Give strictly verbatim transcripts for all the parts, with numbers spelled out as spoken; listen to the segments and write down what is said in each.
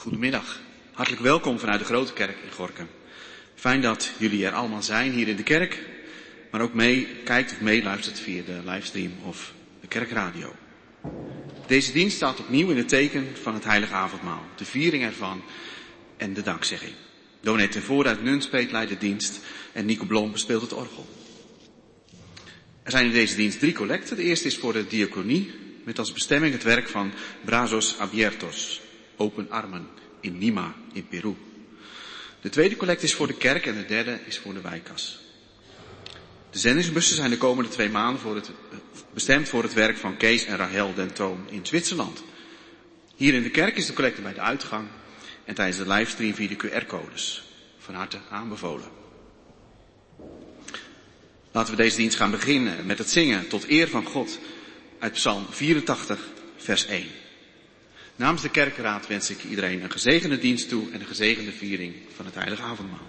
Goedemiddag. Hartelijk welkom vanuit de Grote Kerk in Gorinchem. Fijn dat jullie er allemaal zijn hier in de kerk, maar ook mee kijkt of meeluistert via de livestream of de kerkradio. Deze dienst staat opnieuw in het teken van het Heilige Avondmaal, de viering ervan en de dankzegging. Dominee ten Voorde uit Nunspeet leidt de dienst en Nico Blom bespeelt het orgel. Er zijn in deze dienst drie collecten. De eerste is voor de diaconie, met als bestemming het werk van Brazos Abiertos, Open Armen, in Lima, in Peru. De tweede collecte is voor de kerk en de derde is voor de wijkkas. De zendingsbussen zijn de komende twee maanden voor het, bestemd voor het werk van Kees en Rahel Dentoon in Zwitserland. Hier in de kerk is de collecte bij de uitgang en tijdens de livestream via de Q R-codes. Van harte aanbevolen. Laten we deze dienst gaan beginnen met het zingen tot eer van God uit Psalm vierentachtig, vers één. Namens de kerkenraad wens ik iedereen een gezegende dienst toe en een gezegende viering van het Heilige Avondmaal.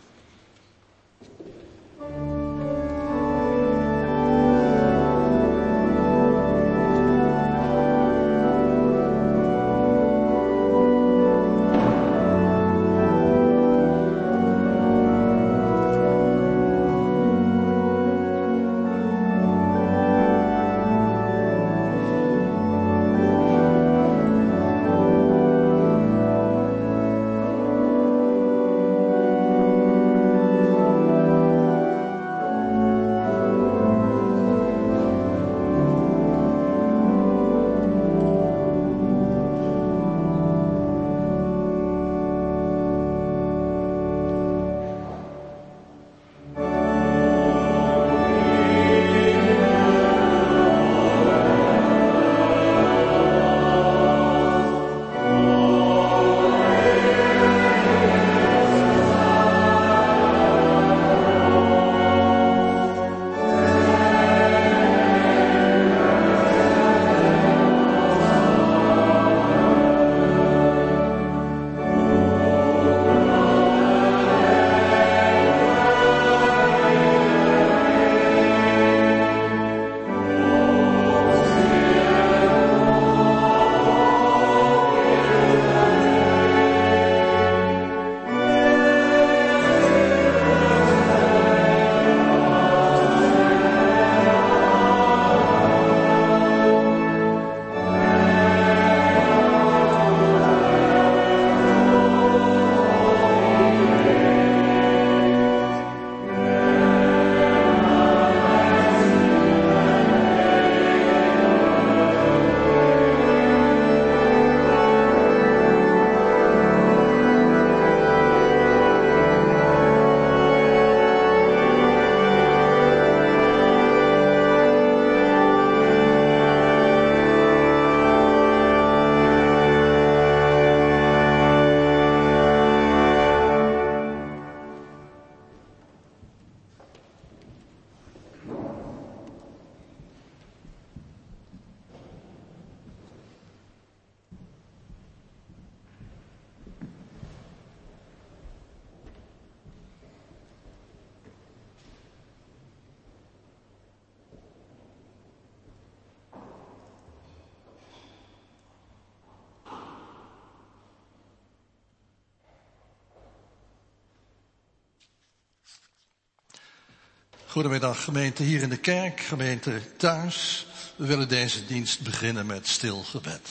Goedemiddag gemeente hier in de kerk, gemeente thuis. We willen deze dienst beginnen met stil gebed.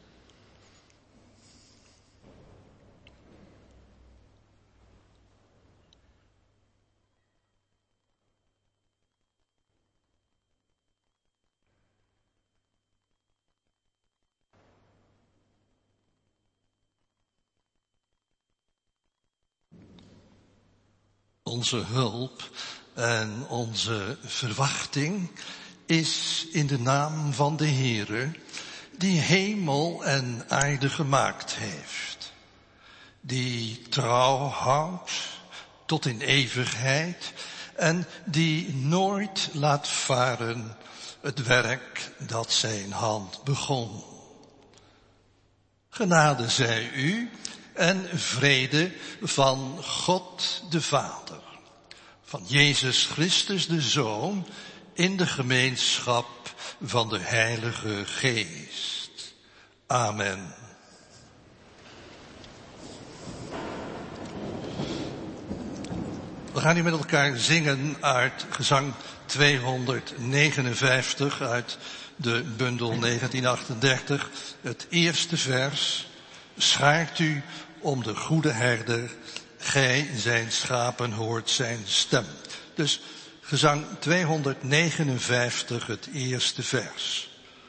Onze hulp en onze verwachting is in de naam van de Heere, die hemel en aarde gemaakt heeft, die trouw houdt tot in eeuwigheid en die nooit laat varen het werk dat zijn hand begon. Genade zij u en vrede van God de Vader, van Jezus Christus de Zoon, in de gemeenschap van de Heilige Geest. Amen. We gaan nu met elkaar zingen uit gezang tweehonderdnegenenvijftig uit de bundel negentien achtendertig. Het eerste vers. Schaart u om de goede herder, gij zijn schapen hoort zijn stem. Dus gezang tweehonderdnegenenvijftig, het eerste vers.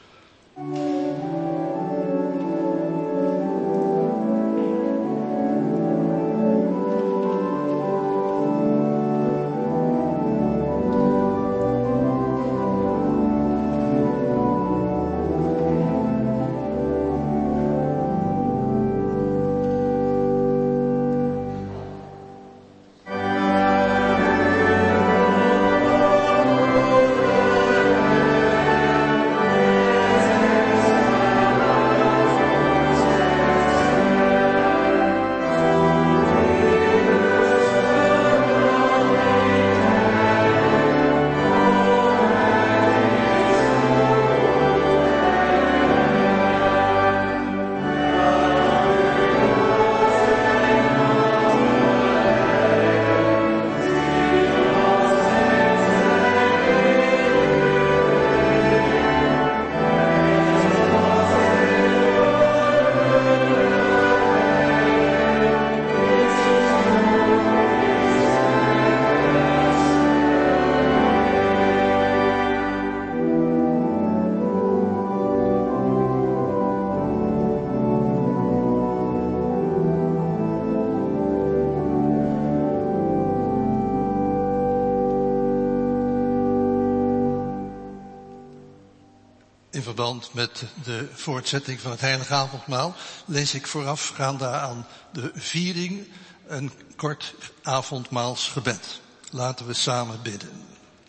In verband met de voortzetting van het Heilige Avondmaal lees ik voorafgaand aan de viering een kort avondmaalsgebed. Laten we samen bidden.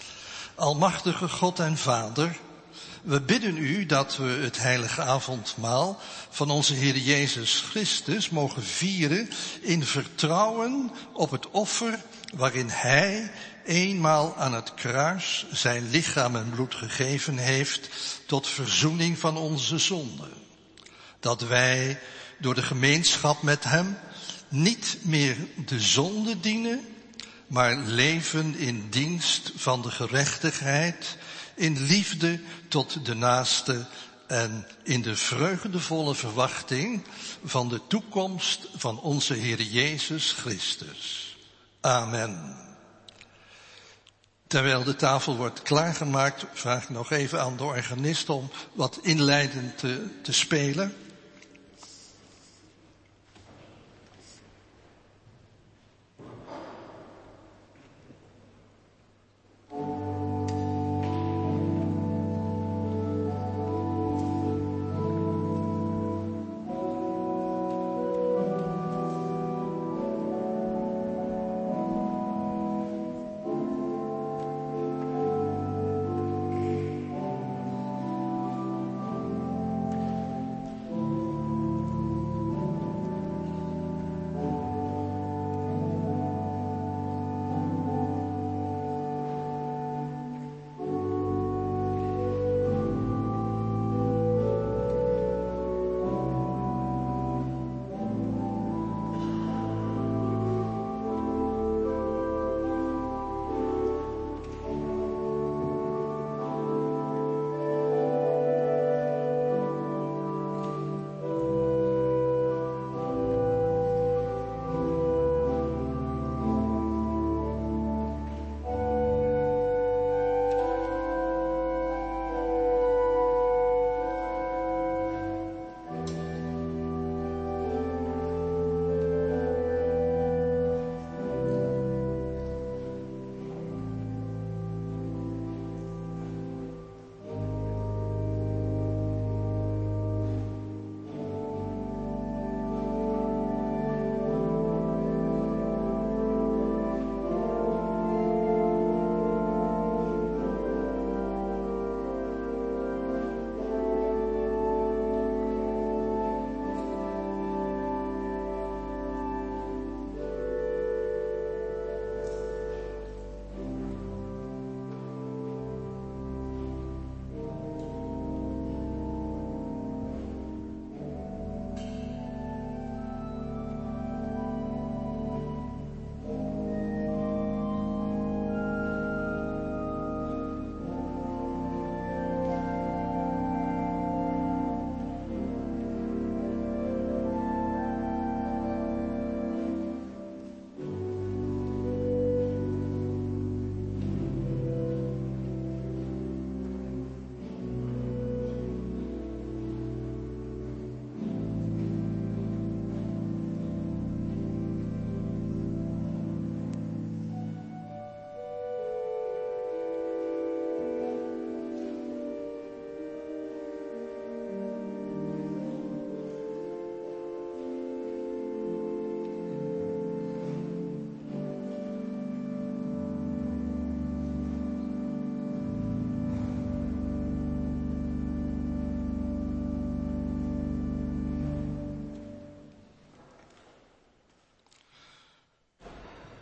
Almachtige God en Vader, we bidden u dat we het Heilige Avondmaal van onze Heer Jezus Christus mogen vieren in vertrouwen op het offer waarin Hij eenmaal aan het kruis zijn lichaam en bloed gegeven heeft tot verzoening van onze zonden. Dat wij door de gemeenschap met Hem niet meer de zonde dienen, maar leven in dienst van de gerechtigheid, in liefde tot de naaste en in de vreugdevolle verwachting van de toekomst van onze Heer Jezus Christus. Amen. Terwijl de tafel wordt klaargemaakt, vraag ik nog even aan de organist om wat inleidend te, te spelen.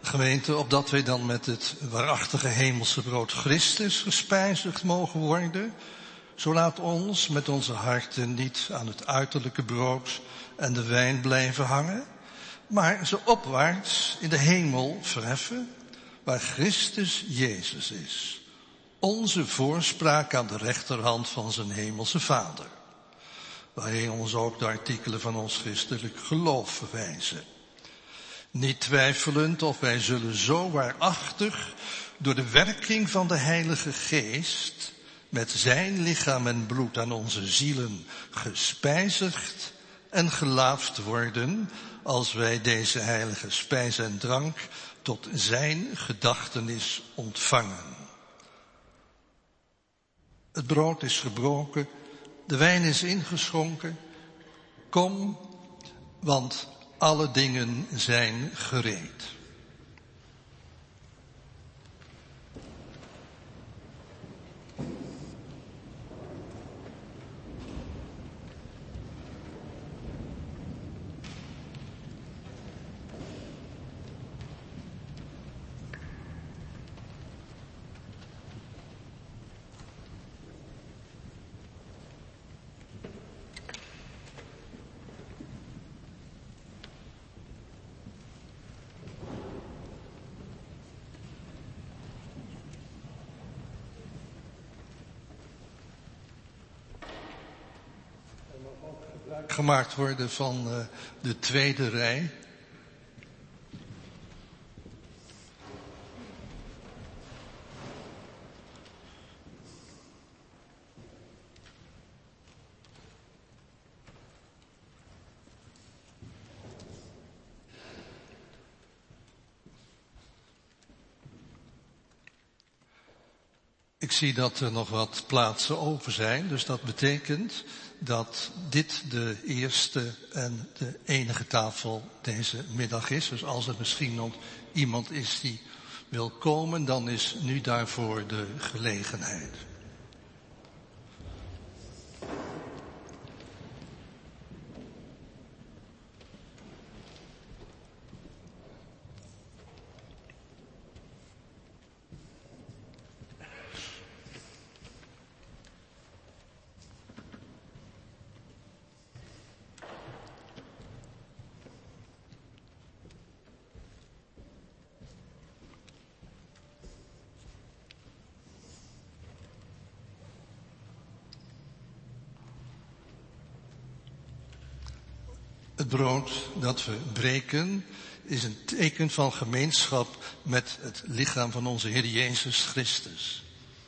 Gemeente, opdat wij dan met het waarachtige hemelse brood Christus gespijzigd mogen worden, zo laat ons met onze harten niet aan het uiterlijke brood en de wijn blijven hangen, maar ze opwaarts in de hemel verheffen, waar Christus Jezus is, onze voorspraak aan de rechterhand van zijn hemelse Vader, waarin ons ook de artikelen van ons christelijk geloof verwijzen. Niet twijfelend of wij zullen zo waarachtig door de werking van de Heilige Geest met zijn lichaam en bloed aan onze zielen gespijzigd en gelaafd worden, als wij deze heilige spijs en drank tot zijn gedachtenis ontvangen. Het brood is gebroken, de wijn is ingeschonken. Kom, want alle dingen zijn gereed. Gemaakt worden van uh, de tweede rij. Ik zie dat er nog wat plaatsen open zijn, dus dat betekent dat dit de eerste en de enige tafel deze middag is. Dus als er misschien nog iemand is die wil komen, dan is nu daarvoor de gelegenheid. Het brood dat we breken is een teken van gemeenschap met het lichaam van onze Heer Jezus Christus.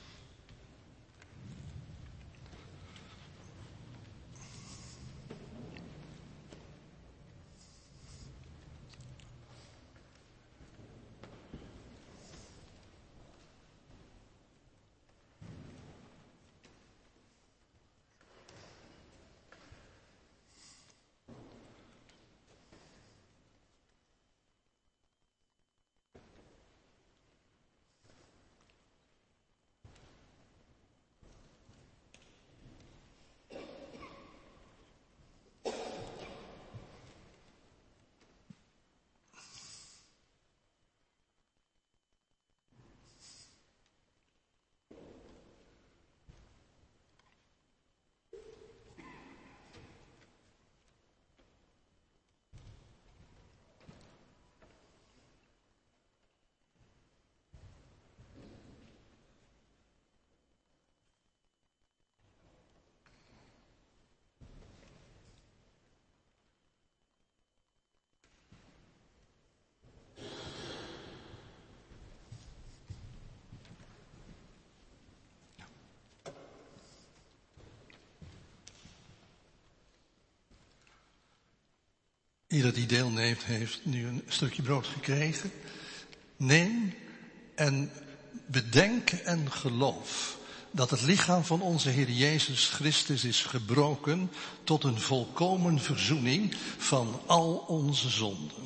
Ieder die deelneemt heeft nu een stukje brood gekregen. Neem en bedenk en geloof dat het lichaam van onze Heer Jezus Christus is gebroken tot een volkomen verzoening van al onze zonden.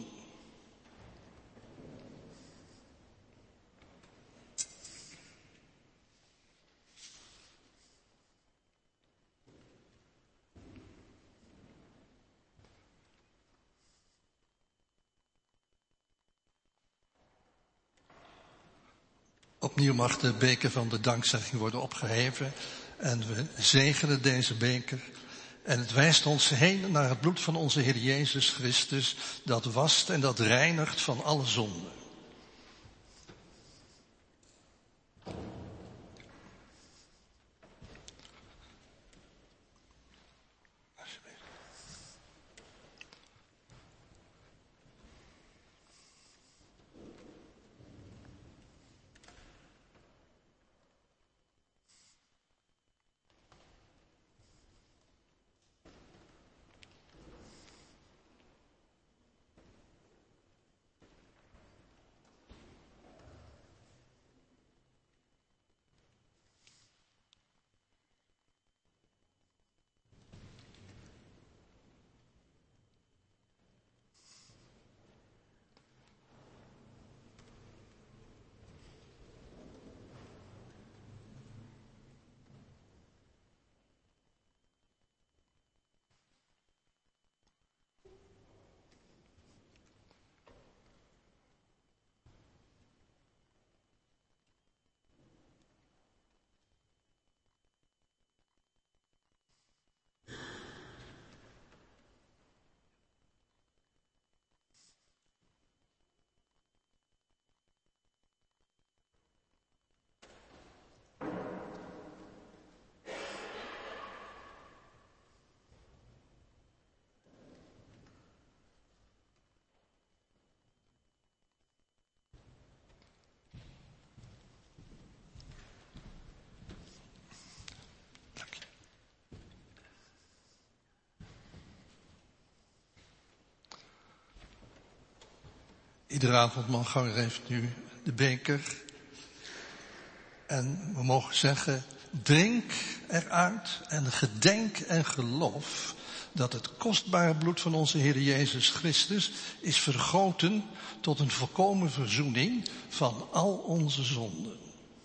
Opnieuw mag de beker van de dankzegging worden opgeheven. En we zegenen deze beker. En het wijst ons heen naar het bloed van onze Heer Jezus Christus. Dat wast en dat reinigt van alle zonden. Iedere avondmaal heeft nu de beker. En we mogen zeggen, drink eruit en gedenk en geloof dat het kostbare bloed van onze Heer Jezus Christus is vergoten tot een volkomen verzoening van al onze zonden.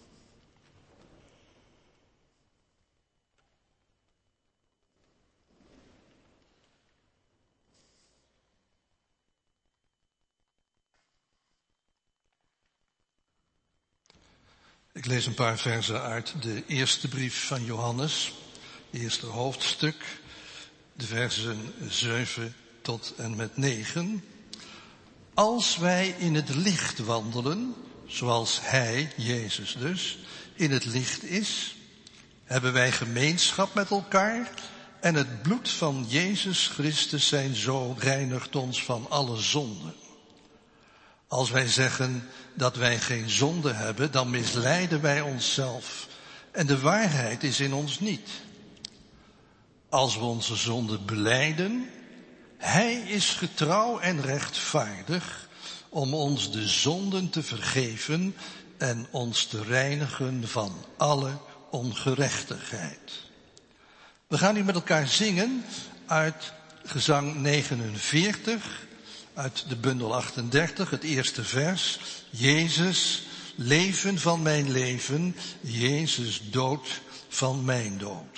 Ik lees een paar versen uit de eerste brief van Johannes, het eerste hoofdstuk, de versen zeven tot en met negen. Als wij in het licht wandelen, zoals Hij, Jezus dus, in het licht is, hebben wij gemeenschap met elkaar en het bloed van Jezus Christus zijn Zoon reinigt ons van alle zonden. Als wij zeggen dat wij geen zonde hebben, dan misleiden wij onszelf en de waarheid is in ons niet. Als we onze zonden belijden, Hij is getrouw en rechtvaardig om ons de zonden te vergeven en ons te reinigen van alle ongerechtigheid. We gaan nu met elkaar zingen uit gezang negenenveertig, uit de bundel achtendertig, het eerste vers. Jezus, leven van mijn leven, Jezus, dood van mijn dood.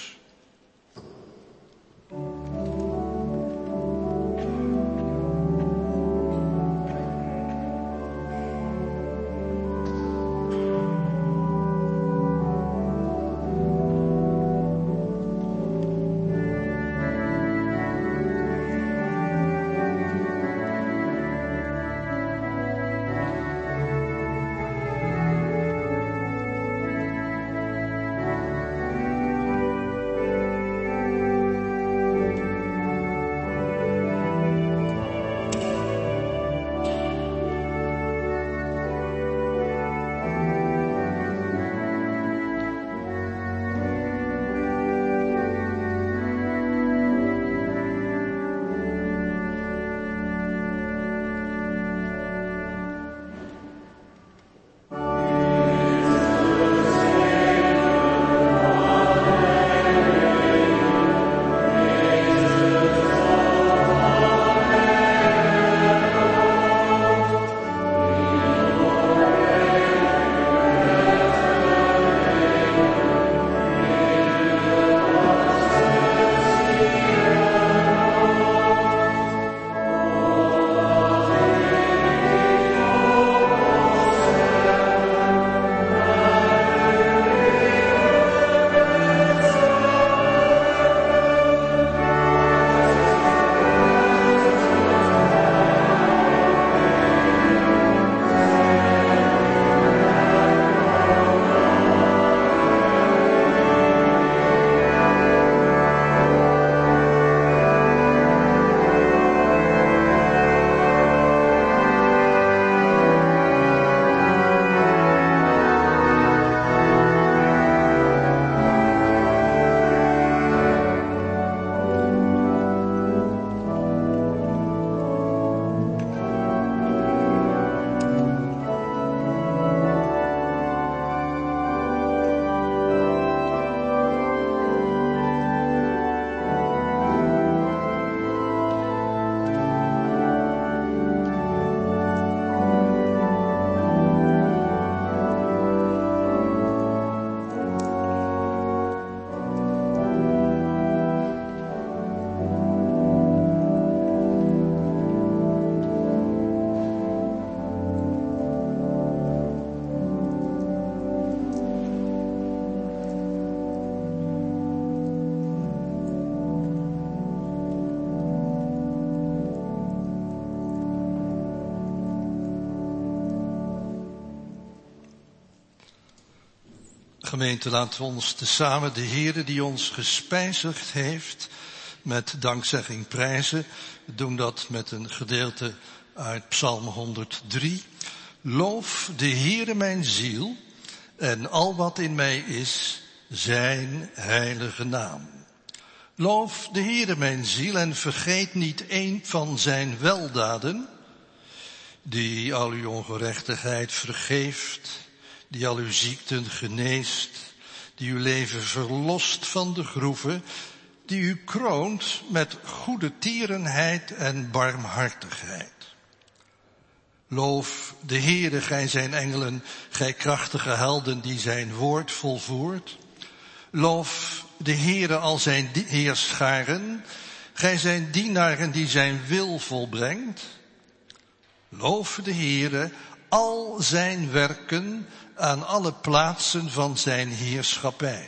Gemeente, laten we ons tezamen de Heere die ons gespijzigd heeft met dankzegging prijzen. We doen dat met een gedeelte uit Psalm honderddrie. Loof de Heere mijn ziel en al wat in mij is, zijn heilige naam. Loof de Heere mijn ziel en vergeet niet één van zijn weldaden, die al uw ongerechtigheid vergeeft, die al uw ziekten geneest, die uw leven verlost van de groeven, die u kroont met goede tierenheid en barmhartigheid. Loof de Heere, gij zijn engelen, gij krachtige helden die zijn woord volvoert. Loof de Heere al zijn heerscharen, gij zijn dienaren die zijn wil volbrengt. Loof de Heere al zijn werken aan alle plaatsen van zijn heerschappij.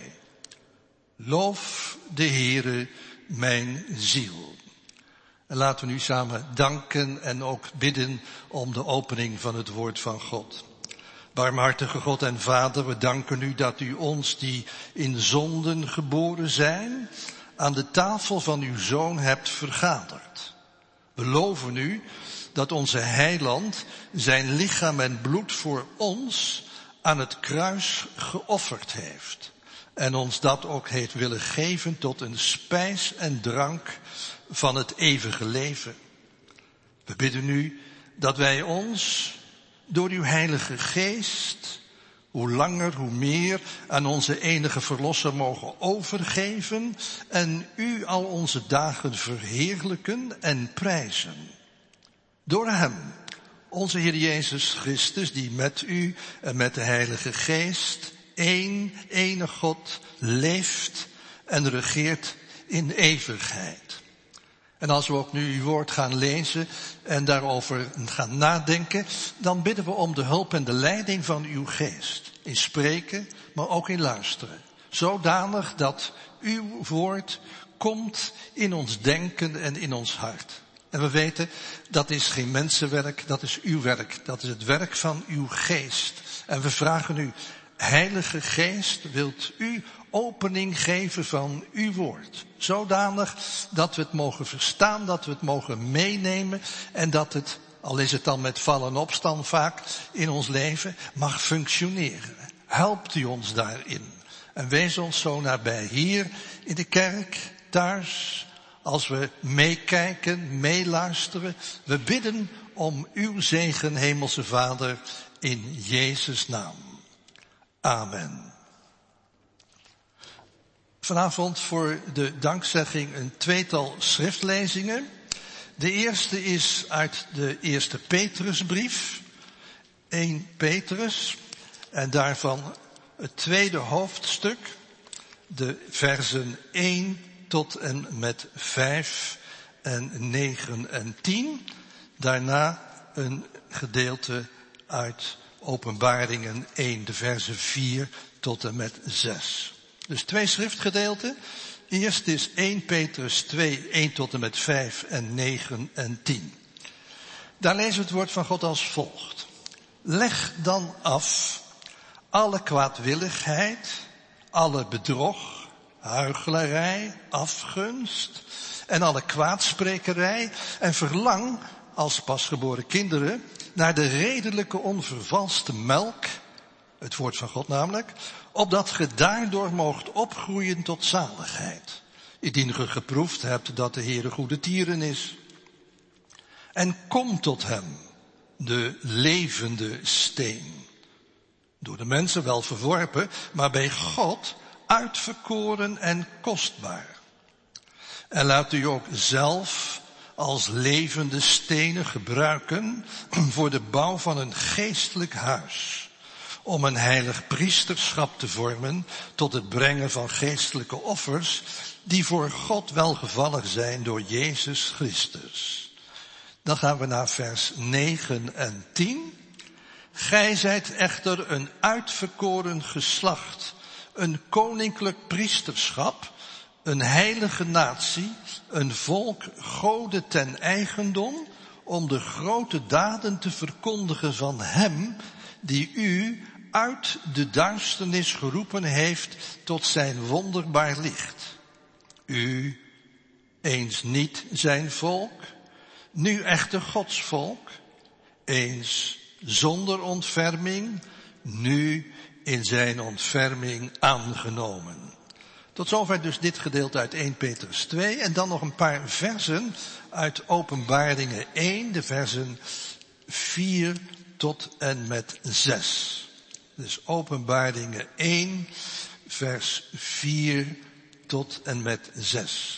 Loof de Heere mijn ziel. En laten we nu samen danken en ook bidden om de opening van het woord van God. Barmhartige God en Vader, we danken u dat u ons die in zonden geboren zijn, aan de tafel van uw Zoon hebt vergaderd. We loven u dat onze Heiland zijn lichaam en bloed voor ons aan het kruis geofferd heeft. En ons dat ook heeft willen geven tot een spijs en drank van het eeuwige leven. We bidden u dat wij ons door uw Heilige Geest hoe langer hoe meer aan onze enige Verlosser mogen overgeven en u al onze dagen verheerlijken en prijzen. Door hem, onze Heer Jezus Christus, die met u en met de Heilige Geest, één, ene God, leeft en regeert in eeuwigheid. En als we ook nu uw woord gaan lezen en daarover gaan nadenken, dan bidden we om de hulp en de leiding van uw geest. In spreken, maar ook in luisteren. Zodanig dat uw woord komt in ons denken en in ons hart. En we weten, dat is geen mensenwerk, dat is uw werk. Dat is het werk van uw geest. En we vragen u, Heilige Geest, wilt u opening geven van uw woord. Zodanig dat we het mogen verstaan, dat we het mogen meenemen en dat het, al is het dan met vallen en opstand vaak in ons leven, mag functioneren. Helpt u ons daarin. En wees ons zo nabij hier in de kerk, thuis, als we meekijken, meeluisteren. We bidden om uw zegen, Hemelse Vader, in Jezus' naam. Amen. Vanavond voor de dankzegging een tweetal schriftlezingen. De eerste is uit de eerste Petrusbrief, Eerste Petrus, en daarvan het tweede hoofdstuk, de versen één tot en met vijf en negen en tien. Daarna een gedeelte uit Openbaringen één, de versen vier tot en met zes. Dus twee schriftgedeelten. Eerst is Eerste Petrus twee, één tot en met vijf en negen en tien. Daar lezen we het woord van God als volgt. Leg dan af alle kwaadwilligheid, alle bedrog, huichelarij, afgunst en alle kwaadsprekerij en verlang als pasgeboren kinderen naar de redelijke onvervalste melk, het woord van God namelijk, opdat ge daardoor moogt opgroeien tot zaligheid, indien ge geproefd hebt dat de Heere goede tieren is. En kom tot hem, de levende steen, door de mensen wel verworpen, maar bij God uitverkoren en kostbaar. En laat u ook zelf als levende stenen gebruiken voor de bouw van een geestelijk huis, om een heilig priesterschap te vormen tot het brengen van geestelijke offers die voor God welgevallig zijn door Jezus Christus. Dan gaan we naar vers negen en tien. Gij zijt echter een uitverkoren geslacht, een koninklijk priesterschap, een heilige natie, een volk Gode ten eigendom, om de grote daden te verkondigen van hem die u uit de duisternis geroepen heeft tot zijn wonderbaar licht. U, eens niet zijn volk, nu echter Gods volk, eens zonder ontferming, nu in zijn ontferming aangenomen. Tot zover dus dit gedeelte uit eerste Petrus twee en dan nog een paar versen uit Openbaringen één, de versen vier tot en met zes. Dus Openbaringen één, vers vier tot en met zes.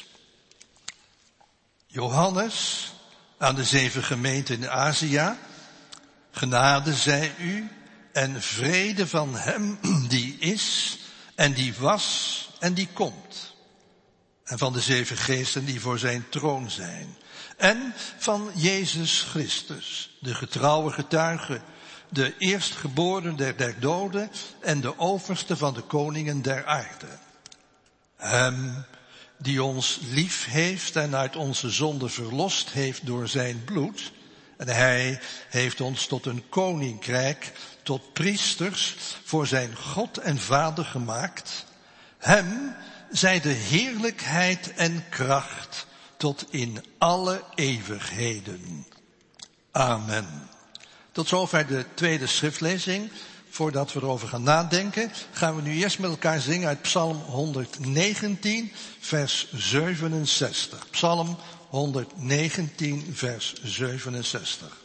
Johannes aan de zeven gemeenten in Azië, genade zij u en vrede van hem die is en die was en die komt. En van de zeven geesten die voor zijn troon zijn. En van Jezus Christus, de getrouwe getuige, de eerstgeboren der, der doden en de overste van de koningen der aarde. Hem die ons lief heeft en uit onze zonde verlost heeft door zijn bloed. En hij heeft ons tot een koninkrijk, tot priesters voor zijn God en Vader gemaakt. Hem zij de heerlijkheid en kracht tot in alle eeuwigheden. Amen. Tot zover de tweede schriftlezing. Voordat we erover gaan nadenken, gaan we nu eerst met elkaar zingen uit Psalm honderdnegentien, vers zevenenzestig. Psalm honderdnegentien, vers zevenenzestig.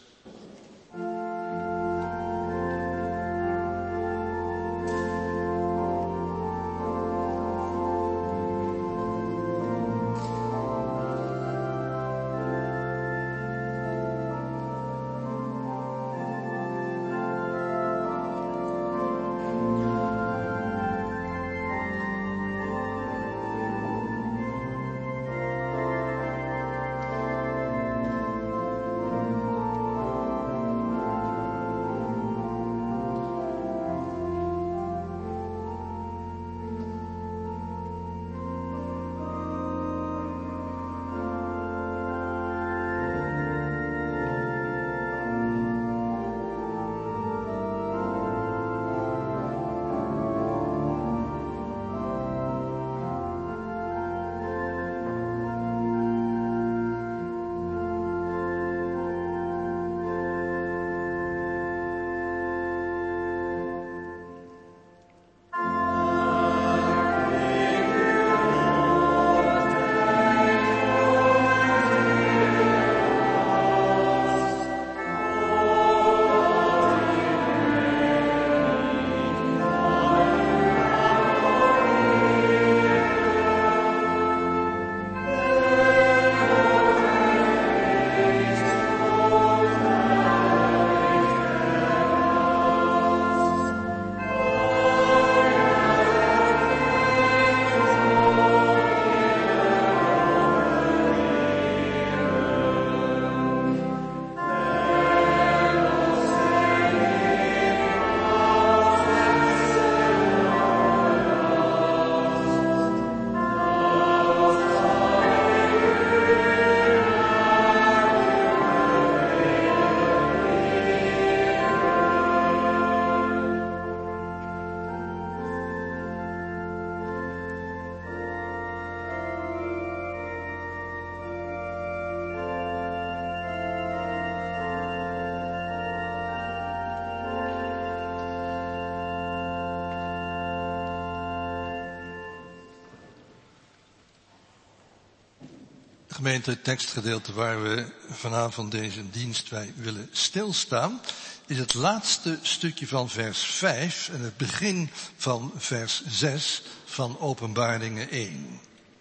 Gemeente, het tekstgedeelte waar we vanavond deze dienst bij willen stilstaan, is het laatste stukje van vers vijf en het begin van vers zes van Openbaringen één.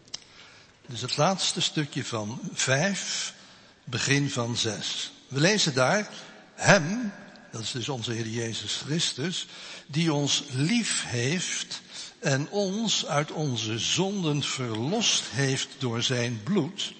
Dus het laatste stukje van vijf, begin van zes. We lezen daar, hem, dat is dus onze Heer Jezus Christus, die ons lief heeft en ons uit onze zonden verlost heeft door zijn bloed.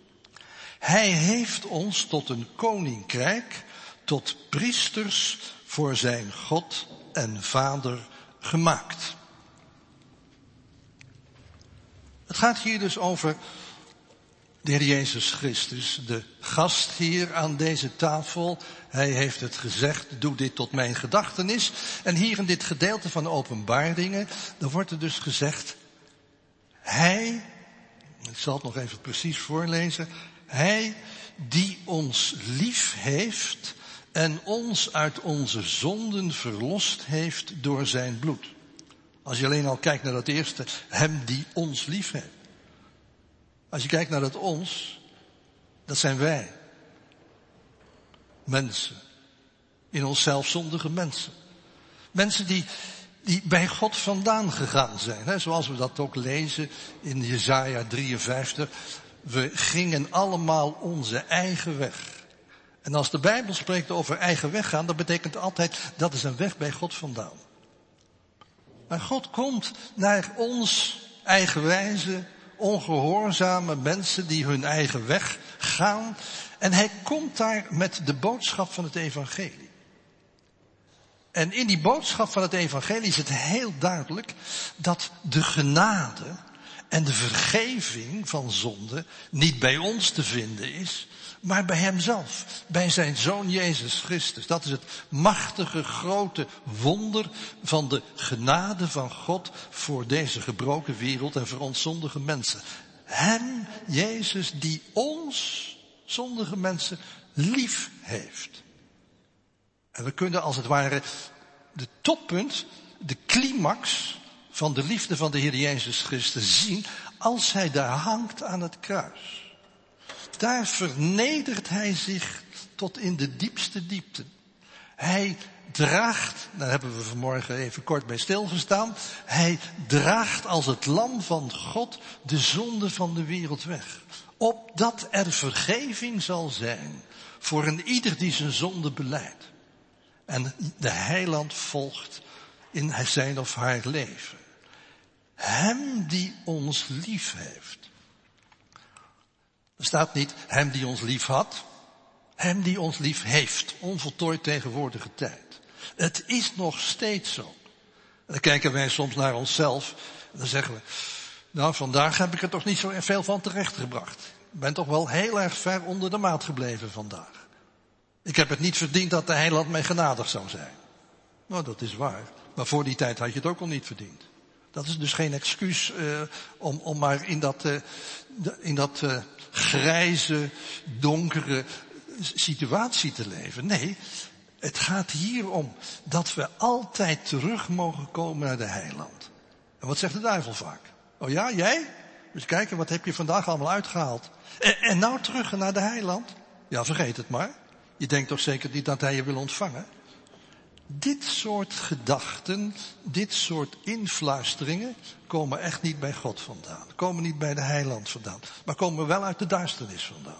Hij heeft ons tot een koninkrijk, tot priesters voor zijn God en Vader gemaakt. Het gaat hier dus over De Heer Jezus Christus, de gastheer aan deze tafel, hij heeft het gezegd, doe dit tot mijn gedachtenis. En hier in dit gedeelte van de Openbaringen, dan wordt er dus gezegd, hij, ik zal het nog even precies voorlezen, hij die ons lief heeft en ons uit onze zonden verlost heeft door zijn bloed. Als je alleen al kijkt naar dat eerste, hem die ons lief heeft. Als je kijkt naar dat ons, dat zijn wij. Mensen. In onszelf zondige mensen. Mensen die, die bij God vandaan gegaan zijn. Hè? Zoals we dat ook lezen in Jesaja drieënvijftig. We gingen allemaal onze eigen weg. En als de Bijbel spreekt over eigen weg gaan, dat betekent altijd, dat is een weg bij God vandaan. Maar God komt naar ons eigenwijze, ongehoorzame mensen die hun eigen weg gaan. En hij komt daar met de boodschap van het evangelie. En in die boodschap van het evangelie is het heel duidelijk dat de genade en de vergeving van zonde niet bij ons te vinden is, maar bij hemzelf, bij zijn Zoon Jezus Christus. Dat is het machtige, grote wonder van de genade van God voor deze gebroken wereld en voor ons zondige mensen. Hem, Jezus, die ons, zondige mensen, lief heeft. En we kunnen als het ware de toppunt, de climax van de liefde van de Heer Jezus Christus zien als hij daar hangt aan het kruis. Daar vernedert hij zich tot in de diepste diepte. Hij draagt, daar hebben we vanmorgen even kort bij stilgestaan, hij draagt als het lam van God de zonde van de wereld weg. Opdat er vergeving zal zijn voor een ieder die zijn zonde belijdt. En de heiland volgt in zijn of haar leven. Hem die ons lief heeft. Er staat niet hem die ons lief had. Hem die ons lief heeft. Onvoltooid tegenwoordige tijd. Het is nog steeds zo. En dan kijken wij soms naar onszelf. En dan zeggen we, nou vandaag heb ik er toch niet zo veel van terechtgebracht. Ik ben toch wel heel erg ver onder de maat gebleven vandaag. Ik heb het niet verdiend dat de heiland mij genadig zou zijn. Nou, dat is waar. Maar voor die tijd had je het ook al niet verdiend. Dat is dus geen excuus uh, om, om maar in dat, uh, in dat uh, grijze, donkere situatie te leven. Nee, het gaat hier om dat we altijd terug mogen komen naar de heiland. En wat zegt de duivel vaak? Oh ja, jij? Dus kijken, wat heb je vandaag allemaal uitgehaald? En, en nou terug naar de heiland? Ja, vergeet het maar. Je denkt toch zeker niet dat hij je wil ontvangen? Dit soort gedachten, dit soort influisteringen komen echt niet bij God vandaan. Komen niet bij de heiland vandaan. Maar komen wel uit de duisternis vandaan.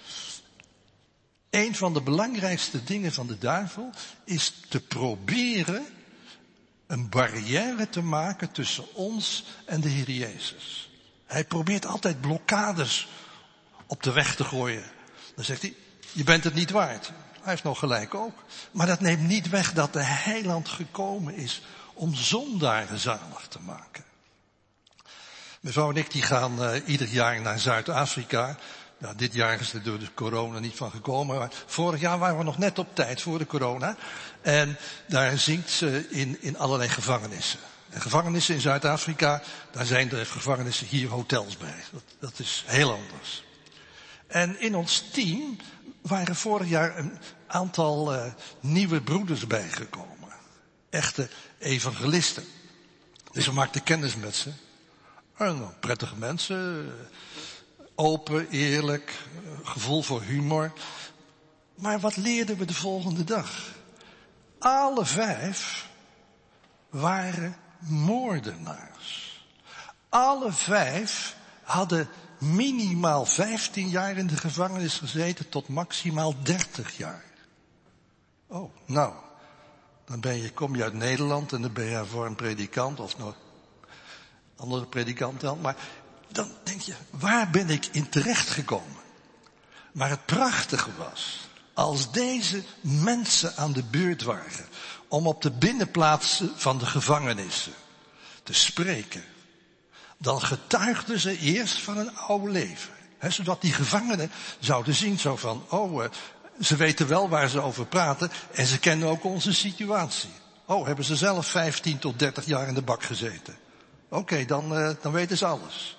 Een van de belangrijkste dingen van de duivel is te proberen een barrière te maken tussen ons en de Heer Jezus. Hij probeert altijd blokkades op de weg te gooien. Dan zegt hij, je bent het niet waard. Hij heeft nog gelijk ook. Maar dat neemt niet weg dat de heiland gekomen is om zondaren zalig te maken. Mevrouw en ik die gaan uh, ieder jaar naar Zuid-Afrika. Nou, dit jaar is er door de corona niet van gekomen. Maar vorig jaar waren we nog net op tijd voor de corona. En daar zingt ze in, in allerlei gevangenissen. En gevangenissen in Zuid-Afrika, daar zijn de gevangenissen hier hotels bij. Dat, dat is heel anders. En in ons team waren vorig jaar een aantal uh, nieuwe broeders bijgekomen. Echte evangelisten. Dus we maakten kennis met ze. En prettige mensen. Open, eerlijk. Gevoel voor humor. Maar wat leerden we de volgende dag? Alle vijf waren moordenaars. Alle vijf hadden minimaal vijftien jaar in de gevangenis gezeten tot maximaal dertig jaar. Oh, nou, dan ben je, kom je uit Nederland en dan ben je voor een predikant of nog andere predikant dan. Maar dan denk je, waar ben ik in terecht gekomen? Maar het prachtige was, als deze mensen aan de beurt waren om op de binnenplaatsen van de gevangenissen te spreken, dan getuigden ze eerst van een oude leven. He, zodat die gevangenen zouden zien zo van, oh, uh, ze weten wel waar ze over praten en ze kennen ook onze situatie. Oh, hebben ze zelf vijftien tot dertig jaar in de bak gezeten? Oké, okay, dan, uh, dan weten ze alles.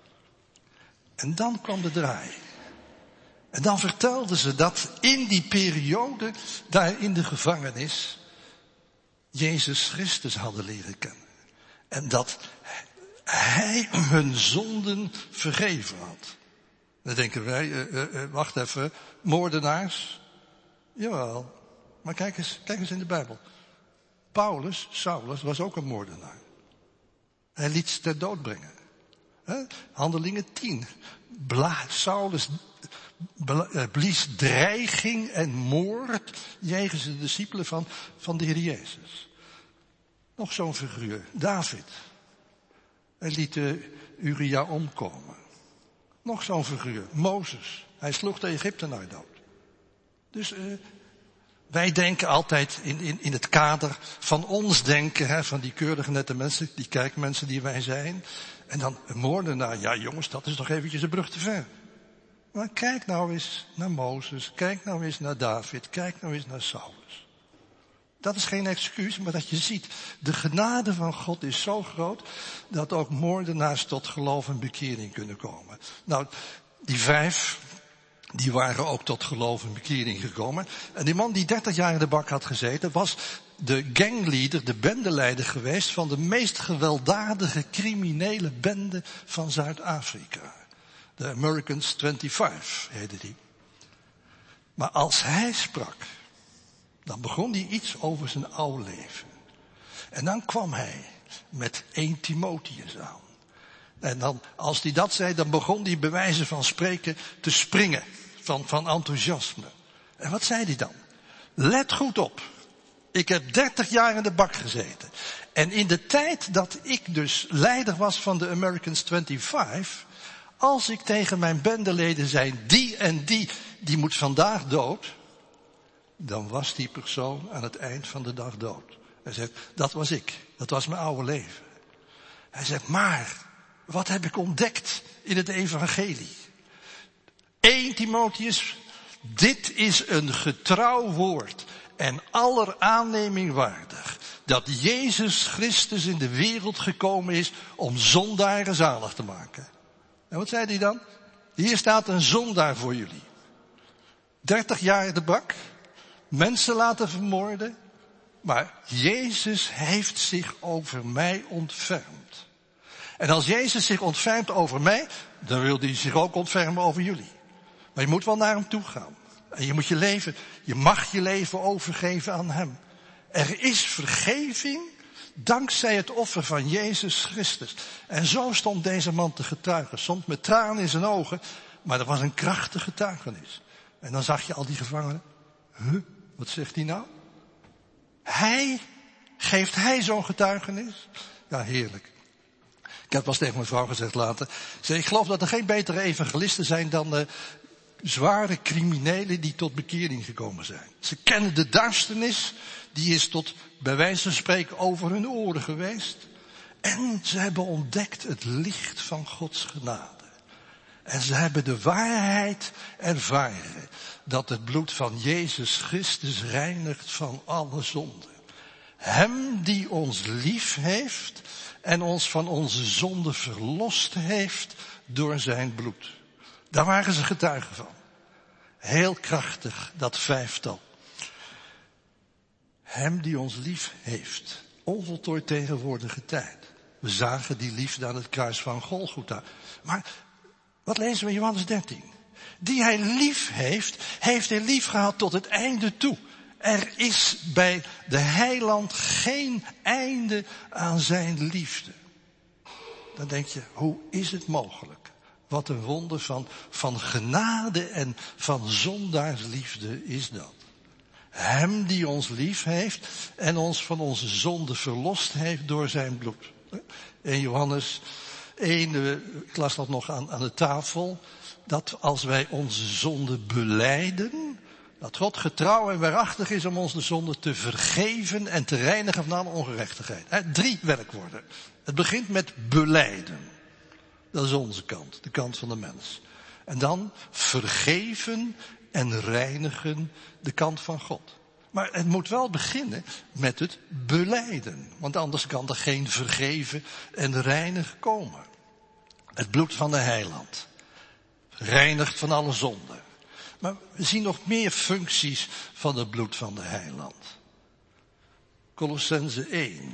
En dan kwam de draai. En dan vertelden ze dat in die periode, daar in de gevangenis, Jezus Christus hadden leren kennen. En dat hij hun zonden vergeven had. Dan denken wij, uh, uh, uh, wacht even, moordenaars? Jawel, maar kijk eens, kijk eens in de Bijbel. Paulus, Saulus, was ook een moordenaar. Hij liet ze ter dood brengen. He? Handelingen tien. Bla, Saulus blies dreiging en moord jegens de discipelen van, van de Heer Jezus. Nog zo'n figuur, David. Hij liet de Uria omkomen. Nog zo'n figuur, Mozes. Hij sloeg de Egyptenaar dood. Dus uh, wij denken altijd in, in, in het kader van ons denken, hè, van die keurige nette mensen, die kerkmensen die wij zijn. En dan een moordenaar, ja jongens, dat is toch eventjes een brug te ver. Maar kijk nou eens naar Mozes, kijk nou eens naar David, kijk nou eens naar Saulus. Dat is geen excuus, maar dat je ziet, de genade van God is zo groot, dat ook moordenaars tot geloof en bekering kunnen komen. Nou, die vijf, die waren ook tot geloof en bekering gekomen. En die man die dertig jaar in de bak had gezeten, was de gangleader, de bendeleider geweest van de meest gewelddadige criminele bende van Zuid-Afrika. De Americans vijfentwintig heette die. Maar als hij sprak, dan begon hij iets over zijn oude leven. En dan kwam hij met Eerste Timotheus aan. En dan, als hij dat zei, dan begon hij bij wijze van spreken te springen van, van enthousiasme. En wat zei hij dan? Let goed op. Ik heb dertig jaar in de bak gezeten. En in de tijd dat ik dus leider was van de Americans vijfentwintig, als ik tegen mijn bendeleden zei, die en die, die moet vandaag dood, dan was die persoon aan het eind van de dag dood. Hij zegt, dat was ik. Dat was mijn oude leven. Hij zegt, maar, wat heb ik ontdekt in het evangelie? Eerste Timotheus, dit is een getrouw woord en aller aanneming waardig, dat Jezus Christus in de wereld gekomen is om zondaren zalig te maken. En wat zei hij dan? Hier staat een zondaar voor jullie. dertig jaar in de bak, mensen laten vermoorden, maar Jezus heeft zich over mij ontfermd. En als Jezus zich ontfermt over mij, dan wil hij zich ook ontfermen over jullie. Maar je moet wel naar hem toe gaan. En je moet je leven, je mag je leven overgeven aan hem. Er is vergeving dankzij het offer van Jezus Christus. En zo stond deze man te getuigen. Soms met tranen in zijn ogen, maar dat was een krachtige getuigenis. En dan zag je al die gevangenen. Huh, wat zegt hij nou? Hij, geeft hij zo'n getuigenis? Ja, heerlijk. Ik heb pas tegen mijn vrouw gezegd later. Zei, ik geloof dat er geen betere evangelisten zijn dan uh, zware criminelen die tot bekering gekomen zijn. Ze kennen de duisternis, die is tot, bij wijze van spreken, over hun oren geweest. En ze hebben ontdekt het licht van Gods genade. En ze hebben de waarheid ervaren dat het bloed van Jezus Christus reinigt van alle zonden. Hem die ons lief heeft en ons van onze zonden verlost heeft door zijn bloed. Daar waren ze getuigen van. Heel krachtig, dat vijftal. Hem die ons lief heeft. Onvoltooid tegenwoordige tijd. We zagen die liefde aan het kruis van Golgotha. Maar wat lezen we in Johannes dertien? Die hij lief heeft, heeft hij lief gehad tot het einde toe. Er is bij de heiland geen einde aan zijn liefde. Dan denk je, hoe is het mogelijk? Wat een wonder van, van genade en van zondaarsliefde is dat. Hem die ons lief heeft en ons van onze zonde verlost heeft door zijn bloed. In Johannes één, ik las dat nog aan, aan de tafel, dat als wij onze zonde belijden, dat God getrouw en waarachtig is om ons de zonde te vergeven en te reinigen van alle ongerechtigheid. He, drie werkwoorden. Het begint met belijden. Dat is onze kant, de kant van de mens. En dan vergeven en reinigen de kant van God. Maar het moet wel beginnen met het belijden. Want anders kan er geen vergeven en reinigen komen. Het bloed van de heiland reinigt van alle zonden. Maar we zien nog meer functies van het bloed van de heiland. Kolossenzen één.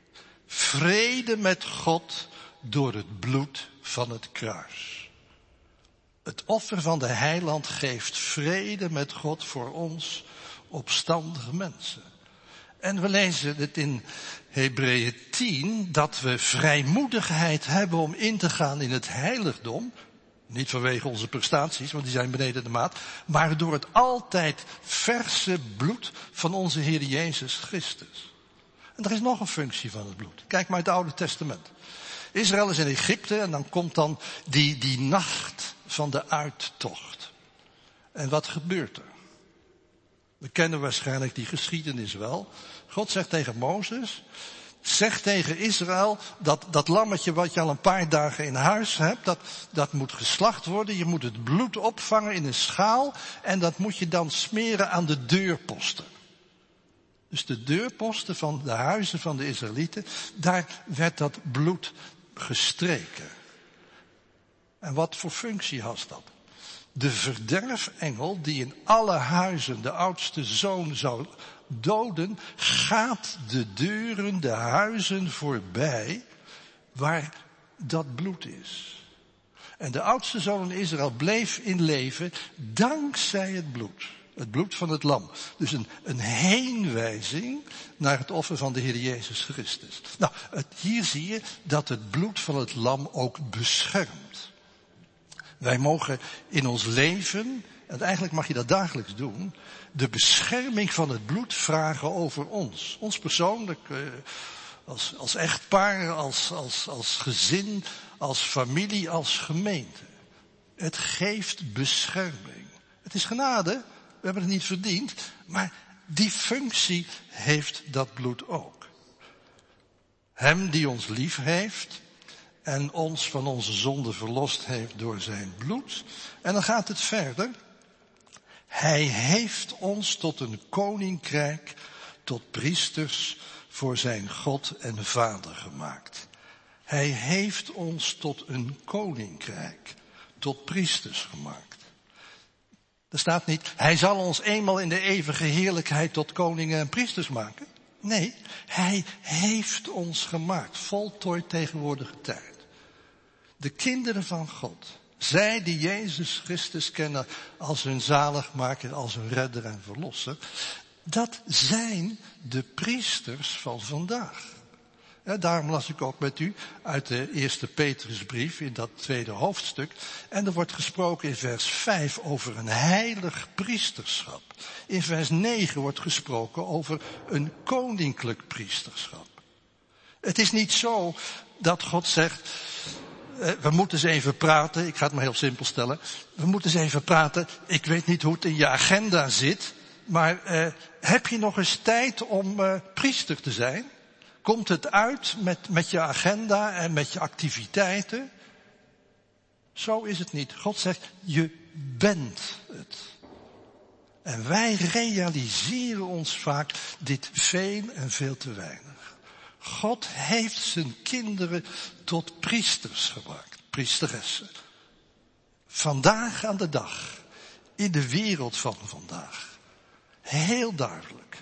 Vrede met God door het bloed van het kruis. Het offer van de heiland geeft vrede met God voor ons opstandige mensen. En we lezen het in Hebreeën tien, dat we vrijmoedigheid hebben om in te gaan in het heiligdom. Niet vanwege onze prestaties, want die zijn beneden de maat. Maar door het altijd verse bloed van onze Heer Jezus Christus. En er is nog een functie van het bloed. Kijk maar het Oude Testament. Israël is in Egypte en dan komt dan die, die nacht van de uittocht. En wat gebeurt er? We kennen waarschijnlijk die geschiedenis wel. God zegt tegen Mozes, zeg tegen Israël, dat, dat lammetje wat je al een paar dagen in huis hebt, dat, dat moet geslacht worden. Je moet het bloed opvangen in een schaal en dat moet je dan smeren aan de deurposten. Dus de deurposten van de huizen van de Israëlieten, daar werd dat bloed gestreken. En wat voor functie had dat? De verderfengel die in alle huizen de oudste zoon zou doden, gaat de deuren, de huizen voorbij waar dat bloed is. En de oudste zoon in Israël bleef in leven dankzij het bloed. Het bloed van het lam. Dus een, een heenwijzing naar het offer van de Heer Jezus Christus. Nou, het, hier zie je dat het bloed van het lam ook beschermt. Wij mogen in ons leven, en eigenlijk mag je dat dagelijks doen, de bescherming van het bloed vragen over ons. Ons persoonlijk, als, als echtpaar, als, als, als gezin, als familie, als gemeente. Het geeft bescherming. Het is genade, we hebben het niet verdiend, maar die functie heeft dat bloed ook. Hem die ons lief heeft en ons van onze zonde verlost heeft door zijn bloed. En dan gaat het verder. Hij heeft ons tot een koninkrijk, tot priesters voor zijn God en Vader gemaakt. Hij heeft ons tot een koninkrijk, tot priesters gemaakt. Er staat niet, hij zal ons eenmaal in de eeuwige heerlijkheid tot koningen en priesters maken. Nee, hij heeft ons gemaakt, voltooid tegenwoordige tijd. De kinderen van God, zij die Jezus Christus kennen als hun zaligmaker, als hun redder en verlosser, dat zijn de priesters van vandaag. Ja, daarom las ik ook met u uit de eerste Petrusbrief in dat tweede hoofdstuk. En er wordt gesproken in vers vijf over een heilig priesterschap. In vers negen wordt gesproken over een koninklijk priesterschap. Het is niet zo dat God zegt, we moeten eens even praten, ik ga het maar heel simpel stellen. We moeten eens even praten, ik weet niet hoe het in je agenda zit, maar uh, heb je nog eens tijd om uh, priester te zijn? Komt het uit met, met je agenda en met je activiteiten? Zo is het niet. God zegt, je bent het. En wij realiseren ons vaak dit veel en veel te weinig. God heeft zijn kinderen tot priesters gemaakt, priesteressen. Vandaag aan de dag, in de wereld van vandaag. Heel duidelijk.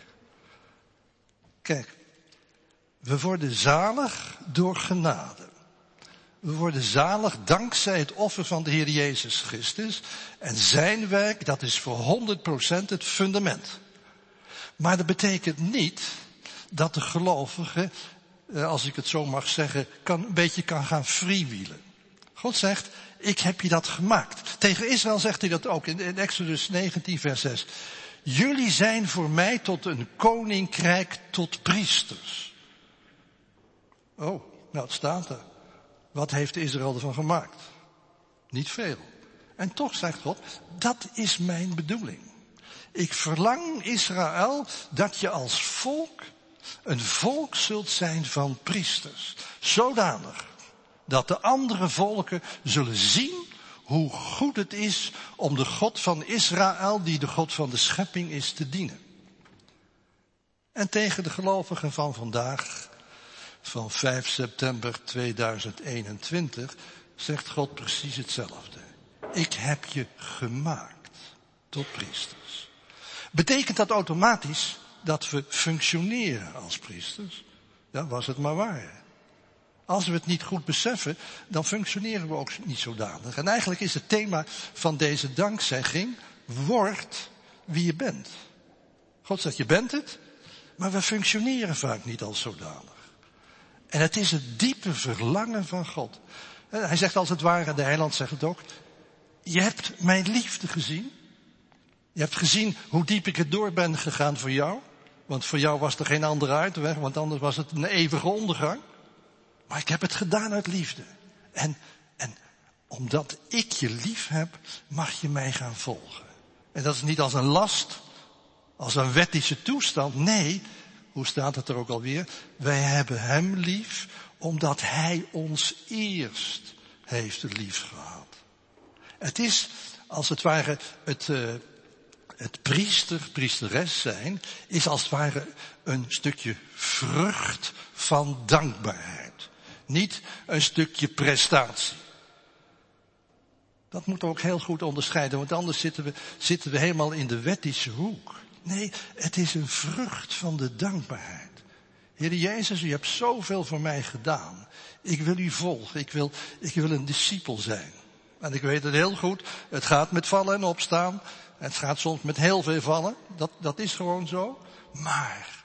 Kijk. We worden zalig door genade. We worden zalig dankzij het offer van de Heer Jezus Christus. En zijn werk, dat is voor honderd procent het fundament. Maar dat betekent niet dat de gelovige, als ik het zo mag zeggen, kan, een beetje kan gaan freewheelen. God zegt, ik heb je dat gemaakt. Tegen Israël zegt hij dat ook in, in Exodus negentien vers zes. Jullie zijn voor mij tot een koninkrijk, tot priesters. Oh, nou het staat er. Wat heeft Israël ervan gemaakt? Niet veel. En toch zegt God, dat is mijn bedoeling. Ik verlang Israël dat je als volk een volk zult zijn van priesters. Zodanig dat de andere volken zullen zien hoe goed het is om de God van Israël, die de God van de schepping is, te dienen. En tegen de gelovigen van vandaag, van vijf september tweeduizend eenentwintig, zegt God precies hetzelfde. Ik heb je gemaakt tot priesters. Betekent dat automatisch dat we functioneren als priesters? Ja, was het maar waar. Als we het niet goed beseffen, dan functioneren we ook niet zodanig. En eigenlijk is het thema van deze dankzegging, word wie je bent. God zegt, je bent het, maar we functioneren vaak niet als zodanig. En het is het diepe verlangen van God. Hij zegt als het ware, de heiland zegt het ook, je hebt mijn liefde gezien. Je hebt gezien hoe diep ik er door ben gegaan voor jou. Want voor jou was er geen andere uitweg, want anders was het een eeuwige ondergang. Maar ik heb het gedaan uit liefde. En, en omdat ik je lief heb, mag je mij gaan volgen. En dat is niet als een last, als een wettische toestand. Nee, hoe staat het er ook alweer? Wij hebben hem lief, omdat hij ons eerst heeft lief gehad. Het is, als het ware, het, uh, het priester, priesteres zijn, is als het ware een stukje vrucht van dankbaarheid. Niet een stukje prestatie. Dat moeten we ook heel goed onderscheiden, want anders zitten we, zitten we helemaal in de wettische hoek. Nee, het is een vrucht van de dankbaarheid. Heer Jezus, u hebt zoveel voor mij gedaan. Ik wil u volgen, ik wil, ik wil een discipel zijn. En ik weet het heel goed, het gaat met vallen en opstaan. Het gaat soms met heel veel vallen, dat, dat is gewoon zo. Maar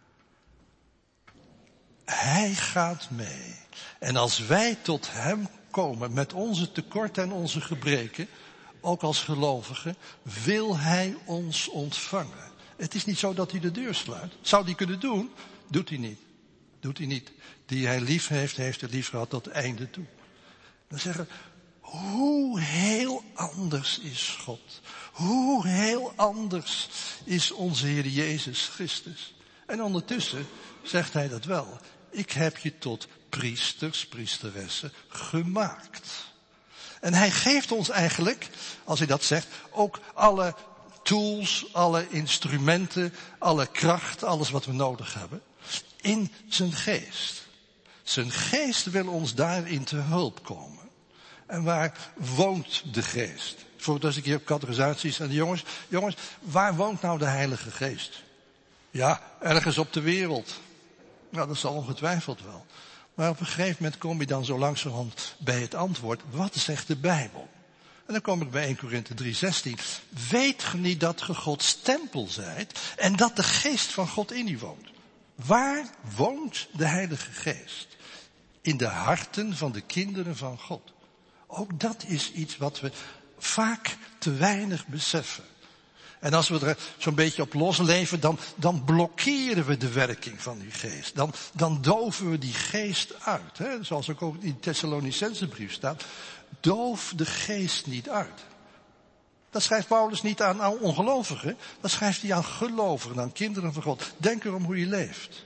hij gaat mee. En als wij tot hem komen met onze tekorten en onze gebreken, ook als gelovigen, wil hij ons ontvangen. Het is niet zo dat hij de deur sluit. Zou hij kunnen doen? Doet hij niet. Doet hij niet. Die hij lief heeft, heeft hij lief gehad tot het einde toe. Dan zeggen we, hoe heel anders is God. Hoe heel anders is onze Heer Jezus Christus. En ondertussen zegt hij dat wel. Ik heb je tot priesters, priesteressen gemaakt. En hij geeft ons eigenlijk, als hij dat zegt, ook alle tools, alle instrumenten, alle kracht, alles wat we nodig hebben, in zijn geest. Zijn geest wil ons daarin te hulp komen. En waar woont de geest? Voordat als ik hier op catechisaties en de jongens, jongens, waar woont nou de Heilige Geest? Ja, ergens op de wereld. Nou, dat zal ongetwijfeld wel. Maar op een gegeven moment kom je dan zo langzamerhand bij het antwoord, wat zegt de Bijbel? En dan kom ik bij Eerste Korinthe drie zestien. Weet ge niet dat ge Gods tempel zijt en dat de geest van God in u woont? Waar woont de Heilige Geest? In de harten van de kinderen van God. Ook dat is iets wat we vaak te weinig beseffen. En als we er zo'n beetje op losleven, dan, dan blokkeren we de werking van die geest. Dan, dan doven we die geest uit. Hè? Zoals ook in de Thessalonicensebrief staat. Doof de geest niet uit. Dat schrijft Paulus niet aan, aan ongelovigen. Dat schrijft hij aan gelovigen, aan kinderen van God. Denk erom hoe je leeft.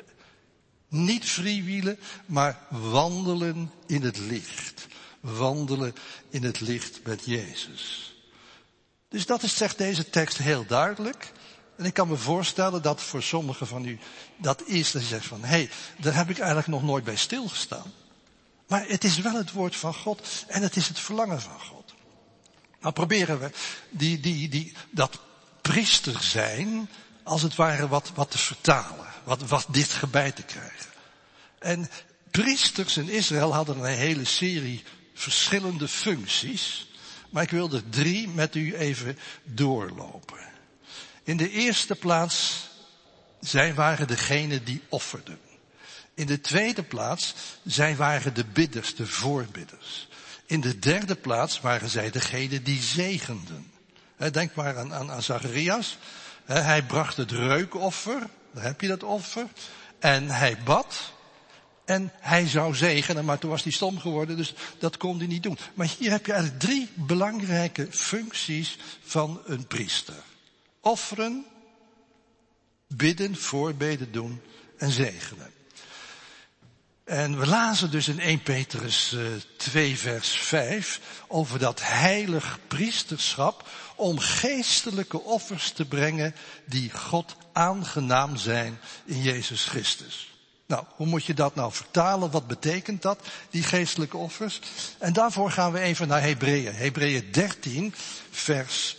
Niet freewheelen, maar wandelen in het licht. Wandelen in het licht met Jezus. Dus dat is, zegt deze tekst heel duidelijk. En ik kan me voorstellen dat voor sommigen van u dat is dat je zegt van, hé, hey, daar heb ik eigenlijk nog nooit bij stilgestaan. Maar het is wel het woord van God en het is het verlangen van God. Nou proberen we die, die, die, dat priester zijn als het ware wat, wat te vertalen. Wat, wat dichtbij te krijgen. En priesters in Israël hadden een hele serie verschillende functies. Maar ik wil er drie met u even doorlopen. In de eerste plaats, zij waren degene die offerden. In de tweede plaats, zij waren de bidders, de voorbidders. In de derde plaats waren zij degene die zegenden. Denk maar aan, aan, aan Zacharias. Hij bracht het reukoffer, daar heb je dat offer. En hij bad. En hij zou zegenen, maar toen was hij stom geworden, dus dat kon hij niet doen. Maar hier heb je eigenlijk drie belangrijke functies van een priester. Offeren, bidden, voorbeden doen en zegenen. En we lazen dus in eerste Petrus twee vers vijf over dat heilig priesterschap om geestelijke offers te brengen die God aangenaam zijn in Jezus Christus. Nou, hoe moet je dat nou vertalen? Wat betekent dat, die geestelijke offers? En daarvoor gaan we even naar Hebreeën. Hebreeën dertien, vers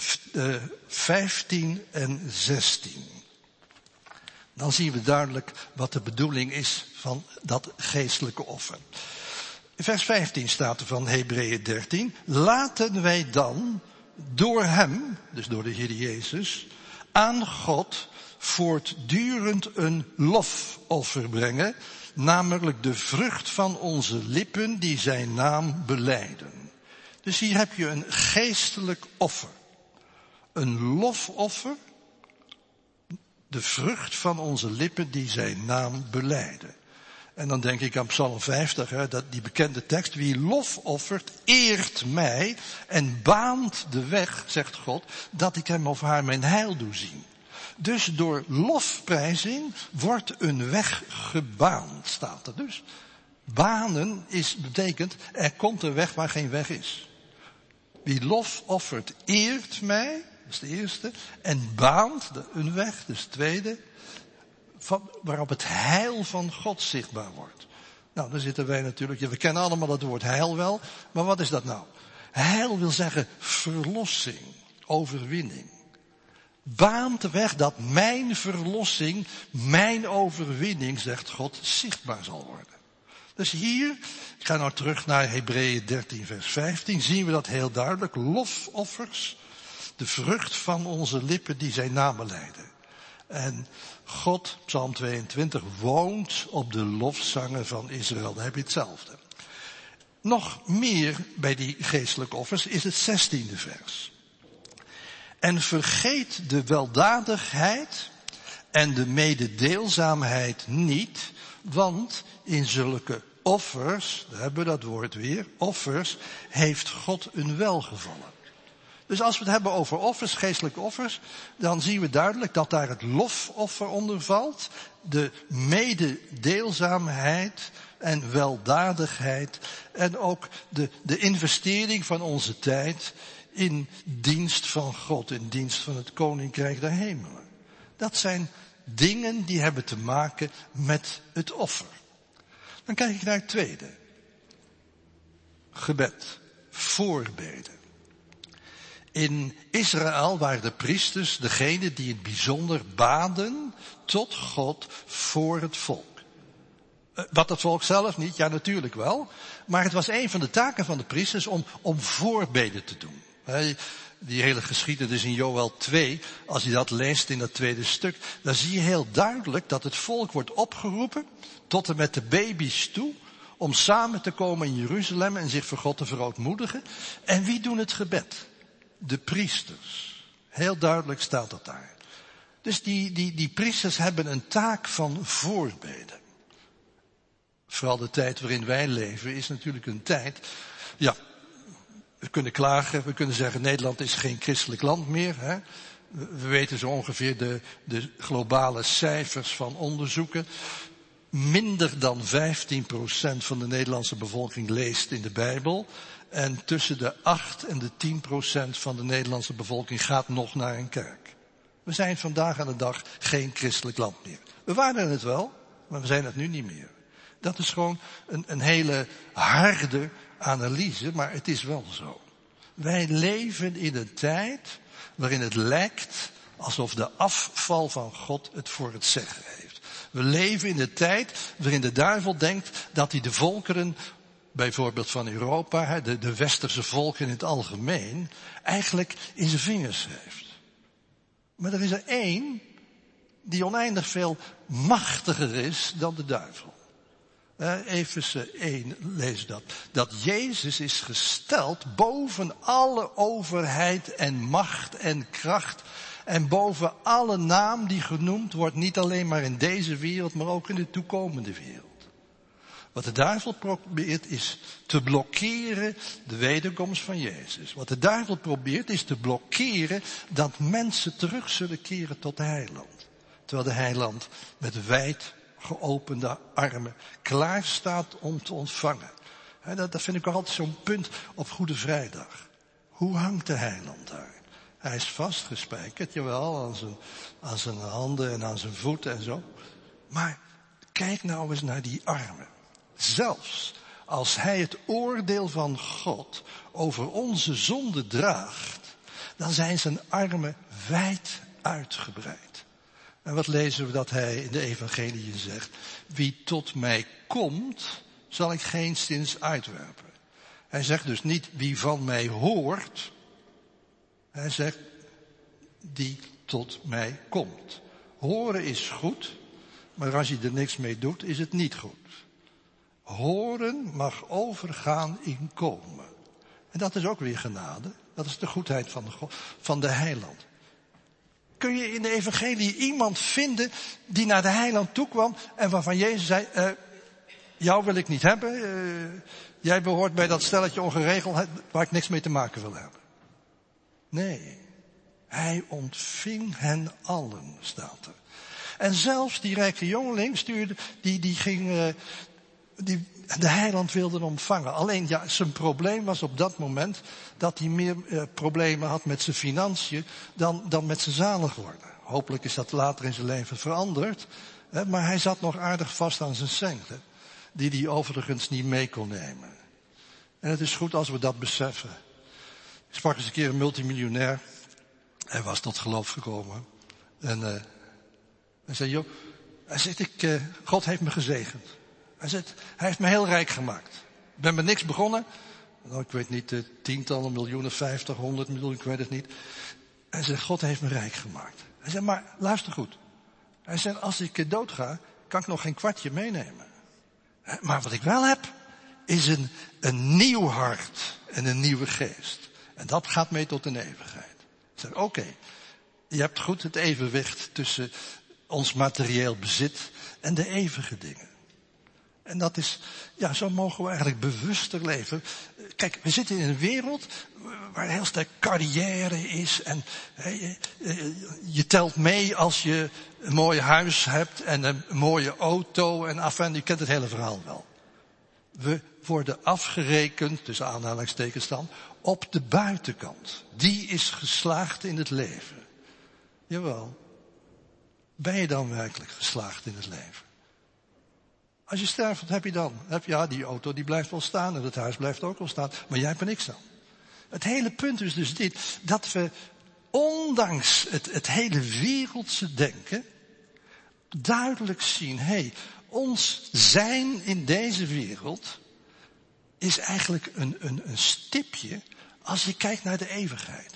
vijftien en zestien. Dan zien we duidelijk wat de bedoeling is van dat geestelijke offer. In vers vijftien staat er van Hebreeën dertien. Laten wij dan door hem, dus door de Heer Jezus, aan God voortdurend een lofoffer brengen, namelijk de vrucht van onze lippen die zijn naam belijden. Dus hier heb je een geestelijk offer. Een lofoffer, de vrucht van onze lippen die zijn naam belijden. En dan denk ik aan Psalm vijftig, hè, dat die bekende tekst. Wie lof offert, eert mij en baant de weg, zegt God, dat ik hem of haar mijn heil doe zien. Dus door lofprijzing wordt een weg gebaand, staat er dus. Banen is, betekent, er komt een weg waar geen weg is. Wie lof offert, eert mij, dat is de eerste, en baant de, een weg, dus de tweede, van, waarop het heil van God zichtbaar wordt. Nou, dan zitten wij natuurlijk, ja, we kennen allemaal het woord heil wel, maar wat is dat nou? Heil wil zeggen verlossing, overwinning. Baant de weg dat mijn verlossing, mijn overwinning, zegt God, zichtbaar zal worden. Dus hier, ik ga nou terug naar Hebreeën dertien vers vijftien, zien we dat heel duidelijk. Lofoffers, de vrucht van onze lippen die zijn naam belijden. En God, Psalm tweeëntwintig, woont op de lofzangen van Israël. Dan heb je hetzelfde. Nog meer bij die geestelijke offers is het zestiende vers. En vergeet de weldadigheid en de mededeelzaamheid niet, want in zulke offers, daar hebben we dat woord weer, offers, heeft God een welgevallen. Dus als we het hebben over offers, geestelijke offers, dan zien we duidelijk dat daar het lofoffer onder valt, de mededeelzaamheid en weldadigheid en ook de, de investering van onze tijd in dienst van God, in dienst van het Koninkrijk der Hemelen. Dat zijn dingen die hebben te maken met het offer. Dan kijk ik naar het tweede. Gebed, voorbeden. In Israël waren de priesters degene die het bijzonder baden tot God voor het volk. Wat het volk zelf niet, ja natuurlijk wel. Maar het was een van de taken van de priesters om, om voorbeden te doen. Die hele geschiedenis in Joël twee, als je dat leest in dat tweede stuk, dan zie je heel duidelijk dat het volk wordt opgeroepen, tot en met de baby's toe, om samen te komen in Jeruzalem en zich voor God te verootmoedigen. En wie doen het gebed? De priesters. Heel duidelijk staat dat daar. Dus die, die, die priesters hebben een taak van voorbeden. Vooral de tijd waarin wij leven is natuurlijk een tijd, ja, we kunnen klagen, we kunnen zeggen Nederland is geen christelijk land meer. Hè? We weten zo ongeveer de, de globale cijfers van onderzoeken. Minder dan vijftien procent van de Nederlandse bevolking leest in de Bijbel. En tussen de acht en de tien procent van de Nederlandse bevolking gaat nog naar een kerk. We zijn vandaag aan de dag geen christelijk land meer. We waren het wel, maar we zijn het nu niet meer. Dat is gewoon een, een hele harde analyse, maar het is wel zo. Wij leven in een tijd waarin het lijkt alsof de afval van God het voor het zeggen heeft. We leven in een tijd waarin de duivel denkt dat hij de volkeren, bijvoorbeeld van Europa, de, de westerse volken in het algemeen, eigenlijk in zijn vingers heeft. Maar er is er één die oneindig veel machtiger is dan de duivel. Efeze één, lees dat. Dat Jezus is gesteld boven alle overheid en macht en kracht. En boven alle naam die genoemd wordt, niet alleen maar in deze wereld, maar ook in de toekomende wereld. Wat de duivel probeert is te blokkeren de wederkomst van Jezus. Wat de duivel probeert is te blokkeren dat mensen terug zullen keren tot de heiland. Terwijl de heiland met wijd geopende armen, klaar staat om te ontvangen. He, dat, dat vind ik altijd zo'n punt op Goede Vrijdag. Hoe hangt de heiland daar? Hij is vastgespijkerd, jawel, aan zijn, aan zijn handen en aan zijn voeten en zo. Maar kijk nou eens naar die armen. Zelfs als hij het oordeel van God over onze zonde draagt, dan zijn zijn armen wijd uitgebreid. En wat lezen we dat hij in de evangeliën zegt? Wie tot mij komt, zal ik geenszins uitwerpen. Hij zegt dus niet wie van mij hoort. Hij zegt die tot mij komt. Horen is goed, maar als je er niks mee doet, is het niet goed. Horen mag overgaan in komen. En dat is ook weer genade. Dat is de goedheid van de, God, van de heiland. Kun je in de evangelie iemand vinden die naar de heiland toekwam en waarvan Jezus zei, uh, jou wil ik niet hebben, uh, jij behoort bij dat stelletje ongeregeld waar ik niks mee te maken wil hebben. Nee, hij ontving hen allen, staat er. En zelfs die rijke jongeling stuurde, die, die ging, uh, die, de heiland wilde ontvangen. Alleen ja, zijn probleem was op dat moment dat hij meer uh, problemen had met zijn financiën dan, dan met zijn zalig worden. Hopelijk is dat later in zijn leven veranderd. Hè, maar hij zat nog aardig vast aan zijn centen, die hij overigens niet mee kon nemen. En het is goed als we dat beseffen. Ik sprak eens een keer een multimiljonair. Hij was tot geloof gekomen. En uh, hij zei, joh, hij zegt, ik, uh, God heeft me gezegend. Hij zegt, hij heeft me heel rijk gemaakt. Ik ben met niks begonnen. Nou, ik weet niet, uh, tientallen miljoenen, vijftig, honderd miljoen, ik weet het niet. Hij zegt, God heeft me rijk gemaakt. Hij zegt, maar luister goed. Hij zegt, als ik doodga, kan ik nog geen kwartje meenemen. Maar wat ik wel heb, is een, een nieuw hart en een nieuwe geest. En dat gaat mee tot een eeuwigheid. Ik zeg, oké, okay, je hebt goed het evenwicht tussen ons materieel bezit en de eeuwige dingen. En dat is, ja, zo mogen we eigenlijk bewuster leven. Kijk, we zitten in een wereld waar heel sterk carrière is. En he, je telt mee als je een mooi huis hebt en een mooie auto. En af en je kent het hele verhaal wel. We worden afgerekend, tussen aanhalingstekens dan, op de buitenkant. Die is geslaagd in het leven. Jawel. Ben je dan werkelijk geslaagd in het leven? Als je sterft, wat heb je dan? Heb je, ja, die auto die blijft wel staan en het huis blijft ook wel staan. Maar jij hebt er niks aan. Het hele punt is dus dit, dat we ondanks het, het hele wereldse denken duidelijk zien, hé, hey, ons zijn in deze wereld is eigenlijk een, een, een stipje als je kijkt naar de eeuwigheid.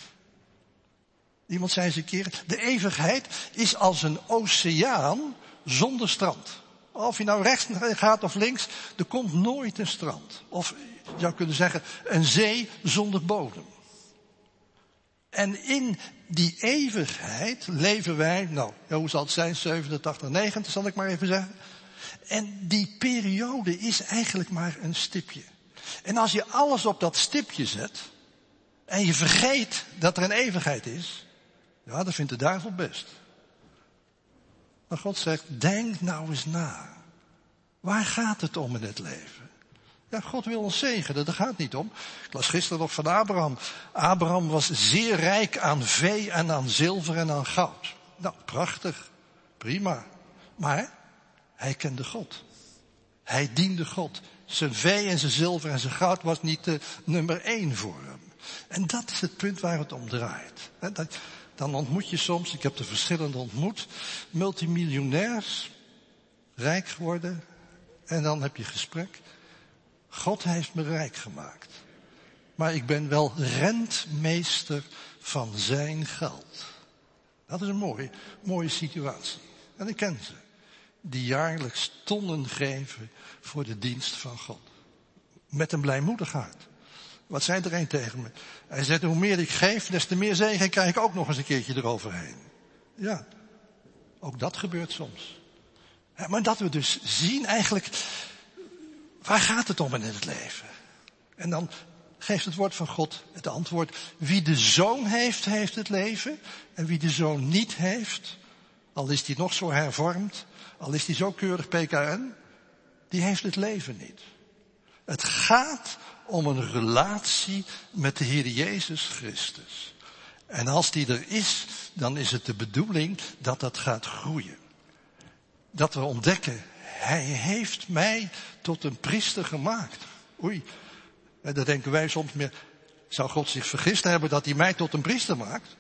Iemand zei eens een keer, de eeuwigheid is als een oceaan zonder strand. Of je nou rechts gaat of links, er komt nooit een strand. Of je zou kunnen zeggen, een zee zonder bodem. En in die eeuwigheid leven wij, nou, hoe zal het zijn, zevenentachtig, negentig zal ik maar even zeggen. En die periode is eigenlijk maar een stipje. En als je alles op dat stipje zet, en je vergeet dat er een eeuwigheid is, ja, dat vindt de duivel best. Maar God zegt, denk nou eens na. Waar gaat het om in het leven? Ja, God wil ons zegenen, daar gaat het niet om. Ik las gisteren nog van Abraham. Abraham was zeer rijk aan vee en aan zilver en aan goud. Nou, prachtig, prima. Maar hij kende God. Hij diende God. Zijn vee en zijn zilver en zijn goud was niet de nummer één voor hem. En dat is het punt waar het om draait. Dat, dan ontmoet je soms, ik heb er verschillende ontmoet, multimiljonairs, rijk geworden, en dan heb je gesprek. God heeft me rijk gemaakt. Maar ik ben wel rentmeester van zijn geld. Dat is een mooie, mooie situatie. En ik ken ze. Die jaarlijks tonnen geven voor de dienst van God. Met een blijmoedig hart. Wat zei er een tegen me? Hij zei, hoe meer ik geef, des te meer zegen krijg ik ook nog eens een keertje eroverheen. Ja, ook dat gebeurt soms. Ja, maar dat we dus zien eigenlijk, waar gaat het om in het leven? En dan geeft het woord van God het antwoord. Wie de zoon heeft, heeft het leven. En wie de zoon niet heeft, al is die nog zo hervormd, al is die zo keurig P K N, die heeft het leven niet. Het gaat om een relatie met de Heer Jezus Christus. En als die er is, dan is het de bedoeling dat dat gaat groeien. Dat we ontdekken, hij heeft mij tot een priester gemaakt. Oei, en dan denken wij soms meer, zou God zich vergist hebben dat hij mij tot een priester maakt?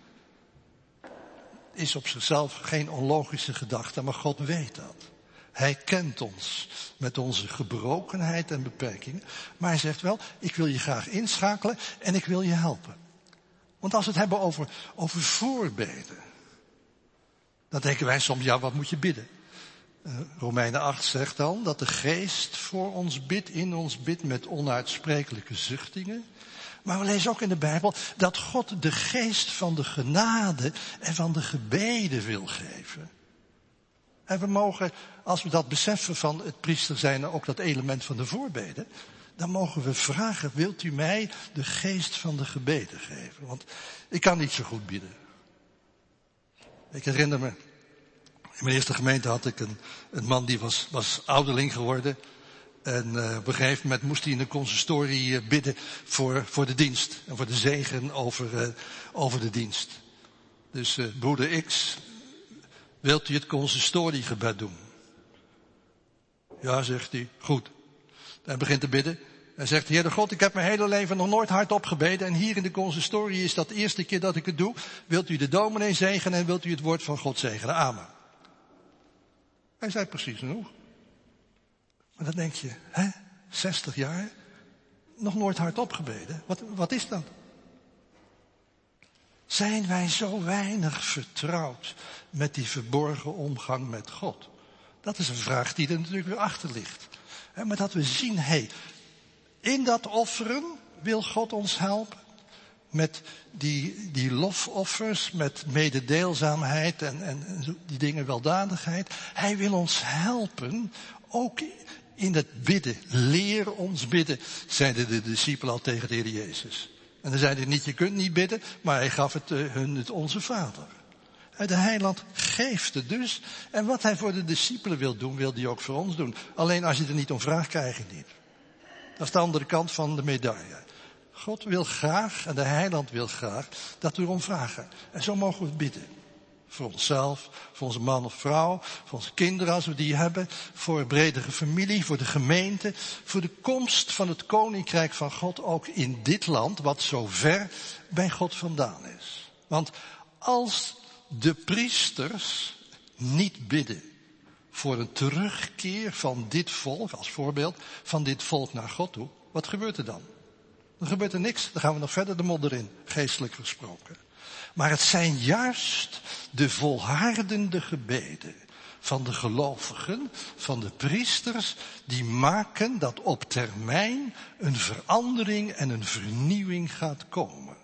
Is op zichzelf geen onlogische gedachte, maar God weet dat. Hij kent ons met onze gebrokenheid en beperkingen. Maar hij zegt wel, ik wil je graag inschakelen en ik wil je helpen. Want als we het hebben over, over voorbeden, dan denken wij soms, ja, wat moet je bidden? Uh, Romeinen acht zegt dan dat de geest voor ons bidt, in ons bidt met onuitsprekelijke zuchtingen. Maar we lezen ook in de Bijbel dat God de geest van de genade en van de gebeden wil geven. En we mogen, als we dat beseffen van het priester zijn, ook dat element van de voorbeden, dan mogen we vragen, wilt u mij de geest van de gebeden geven? Want ik kan niet zo goed bidden. Ik herinner me, in mijn eerste gemeente had ik een, een man die was, was ouderling geworden. En uh, op een gegeven moment moest hij in de consistorie uh, bidden voor, voor de dienst. En voor de zegen over, uh, over de dienst. Dus uh, broeder X, wilt u het consistoriegebed doen? Ja, zegt hij, goed. Hij begint te bidden. Hij zegt, Heere God, ik heb mijn hele leven nog nooit hardop gebeden. En hier in de consistorie is dat de eerste keer dat ik het doe. Wilt u de dominee zegenen en wilt u het woord van God zegenen? Amen. Hij zei precies genoeg. Maar dan denk je, hè, zestig jaar, nog nooit hardop gebeden. Wat, wat is dat? Zijn wij zo weinig vertrouwd met die verborgen omgang met God? Dat is een vraag die er natuurlijk weer achter ligt. Maar dat we zien, hé, hey, in dat offeren wil God ons helpen. Met die, die lofoffers, met mededeelzaamheid en, en die dingen weldadigheid. Hij wil ons helpen, ook in het bidden. Leer ons bidden, zeiden de discipelen al tegen de Heer Jezus. En dan zei hij niet, je kunt niet bidden, maar hij gaf het uh, hun het onze Vader. De heiland geeft het dus. En wat hij voor de discipelen wil doen, wil hij ook voor ons doen. Alleen als je er niet om vraagt, krijg je het niet. Dat is de andere kant van de medaille. God wil graag, en de heiland wil graag, dat we erom vragen. En zo mogen we bidden. Voor onszelf, voor onze man of vrouw, voor onze kinderen als we die hebben, voor een bredere familie, voor de gemeente, voor de komst van het koninkrijk van God ook in dit land, wat zo ver bij God vandaan is. Want als de priesters niet bidden voor een terugkeer van dit volk, als voorbeeld, van dit volk naar God toe, wat gebeurt er dan? Dan gebeurt er niks, dan gaan we nog verder de modder in, geestelijk gesproken. Maar het zijn juist de volhardende gebeden van de gelovigen, van de priesters, die maken dat op termijn een verandering en een vernieuwing gaat komen.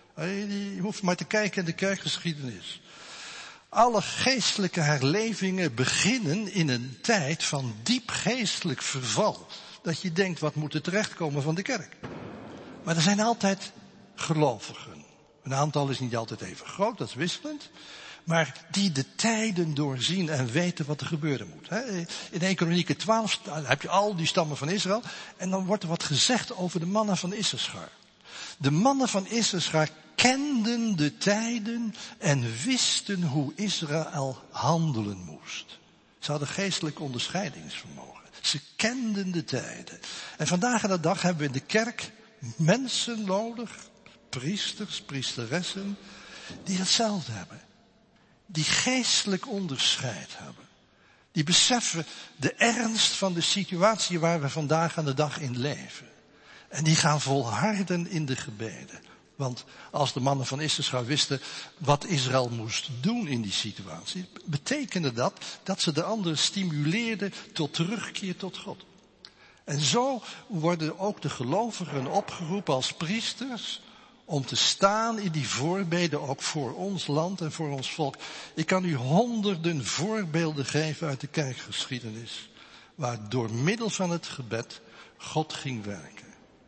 Je hoeft maar te kijken in de kerkgeschiedenis. Alle geestelijke herlevingen beginnen in een tijd van diep geestelijk verval. Dat je denkt, wat moet er terechtkomen van de kerk? Maar er zijn altijd gelovigen. Een aantal is niet altijd even groot, dat is wisselend. Maar die de tijden doorzien en weten wat er gebeuren moet. In één Kronieken twaalf heb je al die stammen van Israël. En dan wordt er wat gezegd over de mannen van Issachar. De mannen van Issachar kenden de tijden en wisten hoe Israël handelen moest. Ze hadden geestelijk onderscheidingsvermogen. Ze kenden de tijden. En vandaag aan de dag hebben we in de kerk mensen nodig, priesters, priesteressen, die hetzelfde hebben. Die geestelijk onderscheid hebben. Die beseffen de ernst van de situatie waar we vandaag aan de dag in leven. En die gaan volharden in de gebeden. Want als de mannen van Issachar wisten wat Israël moest doen in die situatie, betekende dat dat ze de anderen stimuleerden tot terugkeer tot God. En zo worden ook de gelovigen opgeroepen als priesters om te staan in die voorbeden ook voor ons land en voor ons volk. Ik kan u honderden voorbeelden geven uit de kerkgeschiedenis, waar door middel van het gebed God ging werken.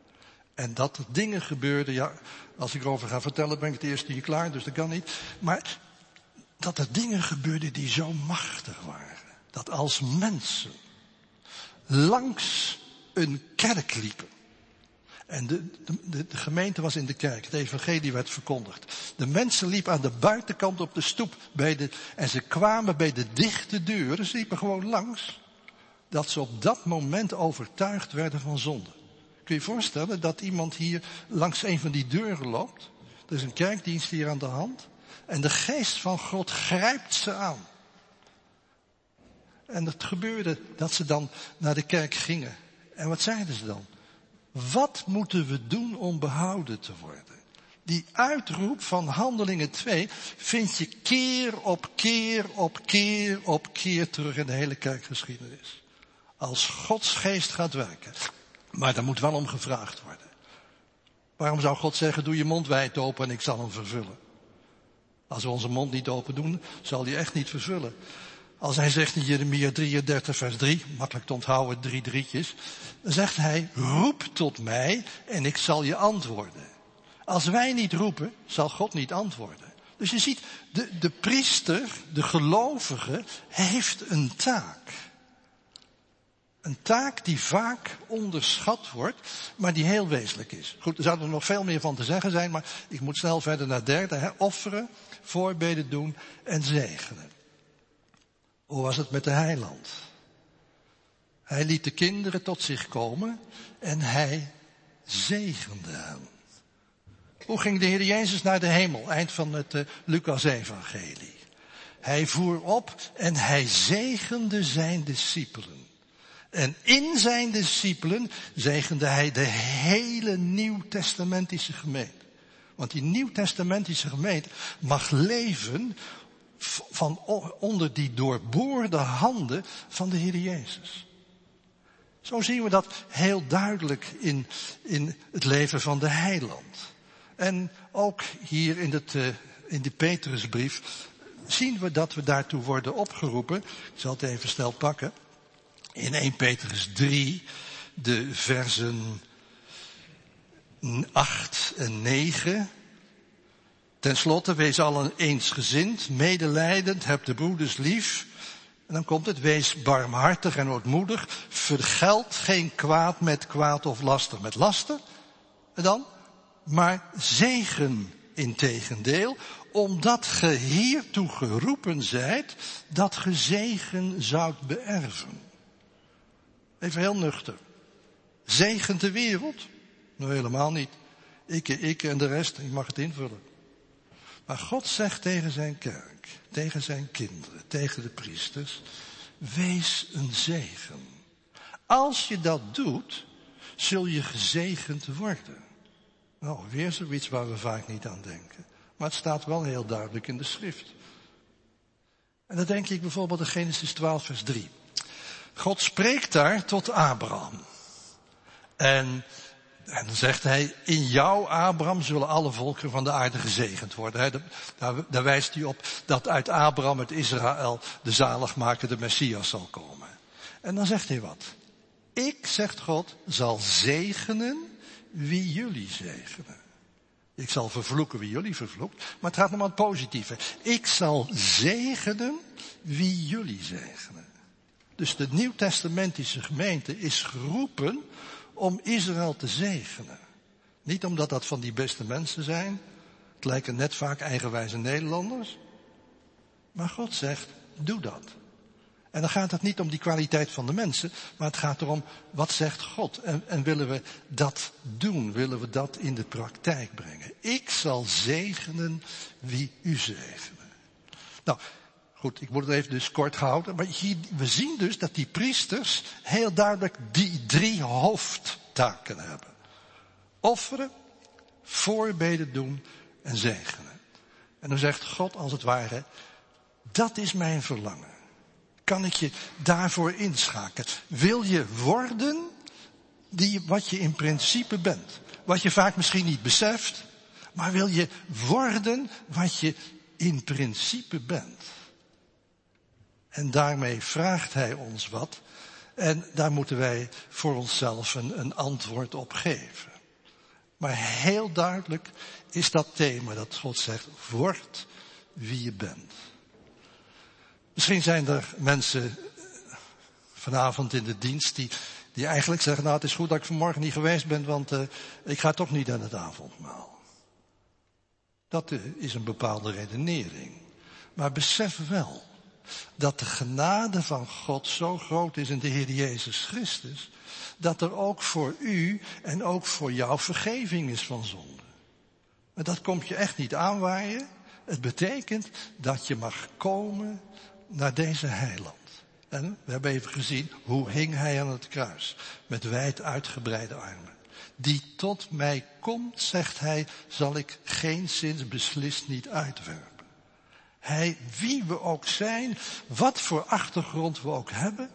En dat er dingen gebeurden, ja, als ik erover ga vertellen ben ik het eerste hier klaar, dus dat kan niet. Maar dat er dingen gebeurden die zo machtig waren. Dat als mensen langs een kerk liepen. En de, de, de gemeente was in de kerk. Het evangelie werd verkondigd. De mensen liepen aan de buitenkant op de stoep. Bij de, en ze kwamen bij de dichte deuren. Ze liepen gewoon langs. Dat ze op dat moment overtuigd werden van zonde. Kun je je voorstellen dat iemand hier langs een van die deuren loopt? Er is een kerkdienst hier aan de hand. En de geest van God grijpt ze aan. En het gebeurde dat ze dan naar de kerk gingen. En wat zeiden ze dan? Wat moeten we doen om behouden te worden? Die uitroep van Handelingen twee vind je keer op keer op keer op keer terug in de hele kerkgeschiedenis. Als Gods geest gaat werken. Maar daar moet wel om gevraagd worden. Waarom zou God zeggen, doe je mond wijd open en ik zal hem vervullen? Als we onze mond niet open doen, zal hij echt niet vervullen. Als hij zegt in Jeremia drieëndertig vers drie, makkelijk te onthouden, drie drietjes, dan zegt hij, roep tot mij en ik zal je antwoorden. Als wij niet roepen, zal God niet antwoorden. Dus je ziet, de, de priester, de gelovige, heeft een taak. Een taak die vaak onderschat wordt, maar die heel wezenlijk is. Goed, er zouden er nog veel meer van te zeggen zijn, maar ik moet snel verder naar derde. Hè? Offeren, voorbeden doen en zegenen. Hoe was het met de heiland? Hij liet de kinderen tot zich komen en hij zegende hen. Hoe ging de Heer Jezus naar de hemel? Eind van het uh, Lucas-evangelie. Hij voer op en hij zegende zijn discipelen. En in zijn discipelen zegende hij de hele nieuwtestamentische gemeente. Want die nieuwtestamentische gemeente mag leven van onder die doorboorde handen van de Heer Jezus. Zo zien we dat heel duidelijk in, in het leven van de heiland. En ook hier in, het, uh, in de Petrusbrief zien we dat we daartoe worden opgeroepen. Ik zal het even snel pakken. In eerste Petrus drie, de versen acht en negen. Ten slotte, wees allen eensgezind, medelijdend, heb de broeders lief. En dan komt het, wees barmhartig en ootmoedig. Vergeld geen kwaad met kwaad of laster met laster. En dan, maar zegen integendeel, omdat ge hiertoe geroepen zijt, dat ge zegen zoudt beërven. Even heel nuchter. Zegent de wereld? Nou, helemaal niet. Ik, ik en de rest, je mag het invullen. Maar God zegt tegen zijn kerk, tegen zijn kinderen, tegen de priesters, wees een zegen. Als je dat doet, zul je gezegend worden. Nou, weer zoiets waar we vaak niet aan denken. Maar het staat wel heel duidelijk in de schrift. En dan denk ik bijvoorbeeld in Genesis twaalf vers drie. God spreekt daar tot Abraham. En, en dan zegt hij, in jou, Abraham, zullen alle volkeren van de aarde gezegend worden. Daar, daar wijst hij op dat uit Abraham, het Israël, de zaligmaker, de Messias zal komen. En dan zegt hij wat. Ik, zegt God, zal zegenen wie jullie zegenen. Ik zal vervloeken wie jullie vervloekt. Maar het gaat nog om het positieve. Ik zal zegenen wie jullie zegenen. Dus de nieuwtestamentische gemeente is geroepen om Israël te zegenen. Niet omdat dat van die beste mensen zijn. Het lijken net vaak eigenwijze Nederlanders. Maar God zegt, doe dat. En dan gaat het niet om die kwaliteit van de mensen, maar het gaat erom, wat zegt God? En, en willen we dat doen? Willen we dat in de praktijk brengen? Ik zal zegenen wie u zegenen. Nou, goed, ik moet het even dus kort houden. Maar hier, we zien dus dat die priesters heel duidelijk die drie hoofdtaken hebben. Offeren, voorbeden doen en zegenen. En dan zegt God als het ware, dat is mijn verlangen. Kan ik je daarvoor inschakelen? Wil je worden die, wat je in principe bent? Wat je vaak misschien niet beseft, maar wil je worden wat je in principe bent? En daarmee vraagt hij ons wat. En daar moeten wij voor onszelf een, een antwoord op geven. Maar heel duidelijk is dat thema dat God zegt, word wie je bent. Misschien zijn er mensen vanavond in de dienst die, die eigenlijk zeggen, nou het is goed dat ik vanmorgen niet geweest ben, want uh, ik ga toch niet aan het avondmaal. Dat uh, is een bepaalde redenering. Maar besef wel dat de genade van God zo groot is in de Heer Jezus Christus, dat er ook voor u en ook voor jou vergeving is van zonde. En dat komt je echt niet aanwaaien. Het betekent dat je mag komen naar deze heiland. En we hebben even gezien, hoe hing hij aan het kruis? Met wijd uitgebreide armen. Die tot mij komt, zegt hij, zal ik geenszins beslist niet uitwerpen. Hij, wie we ook zijn, wat voor achtergrond we ook hebben,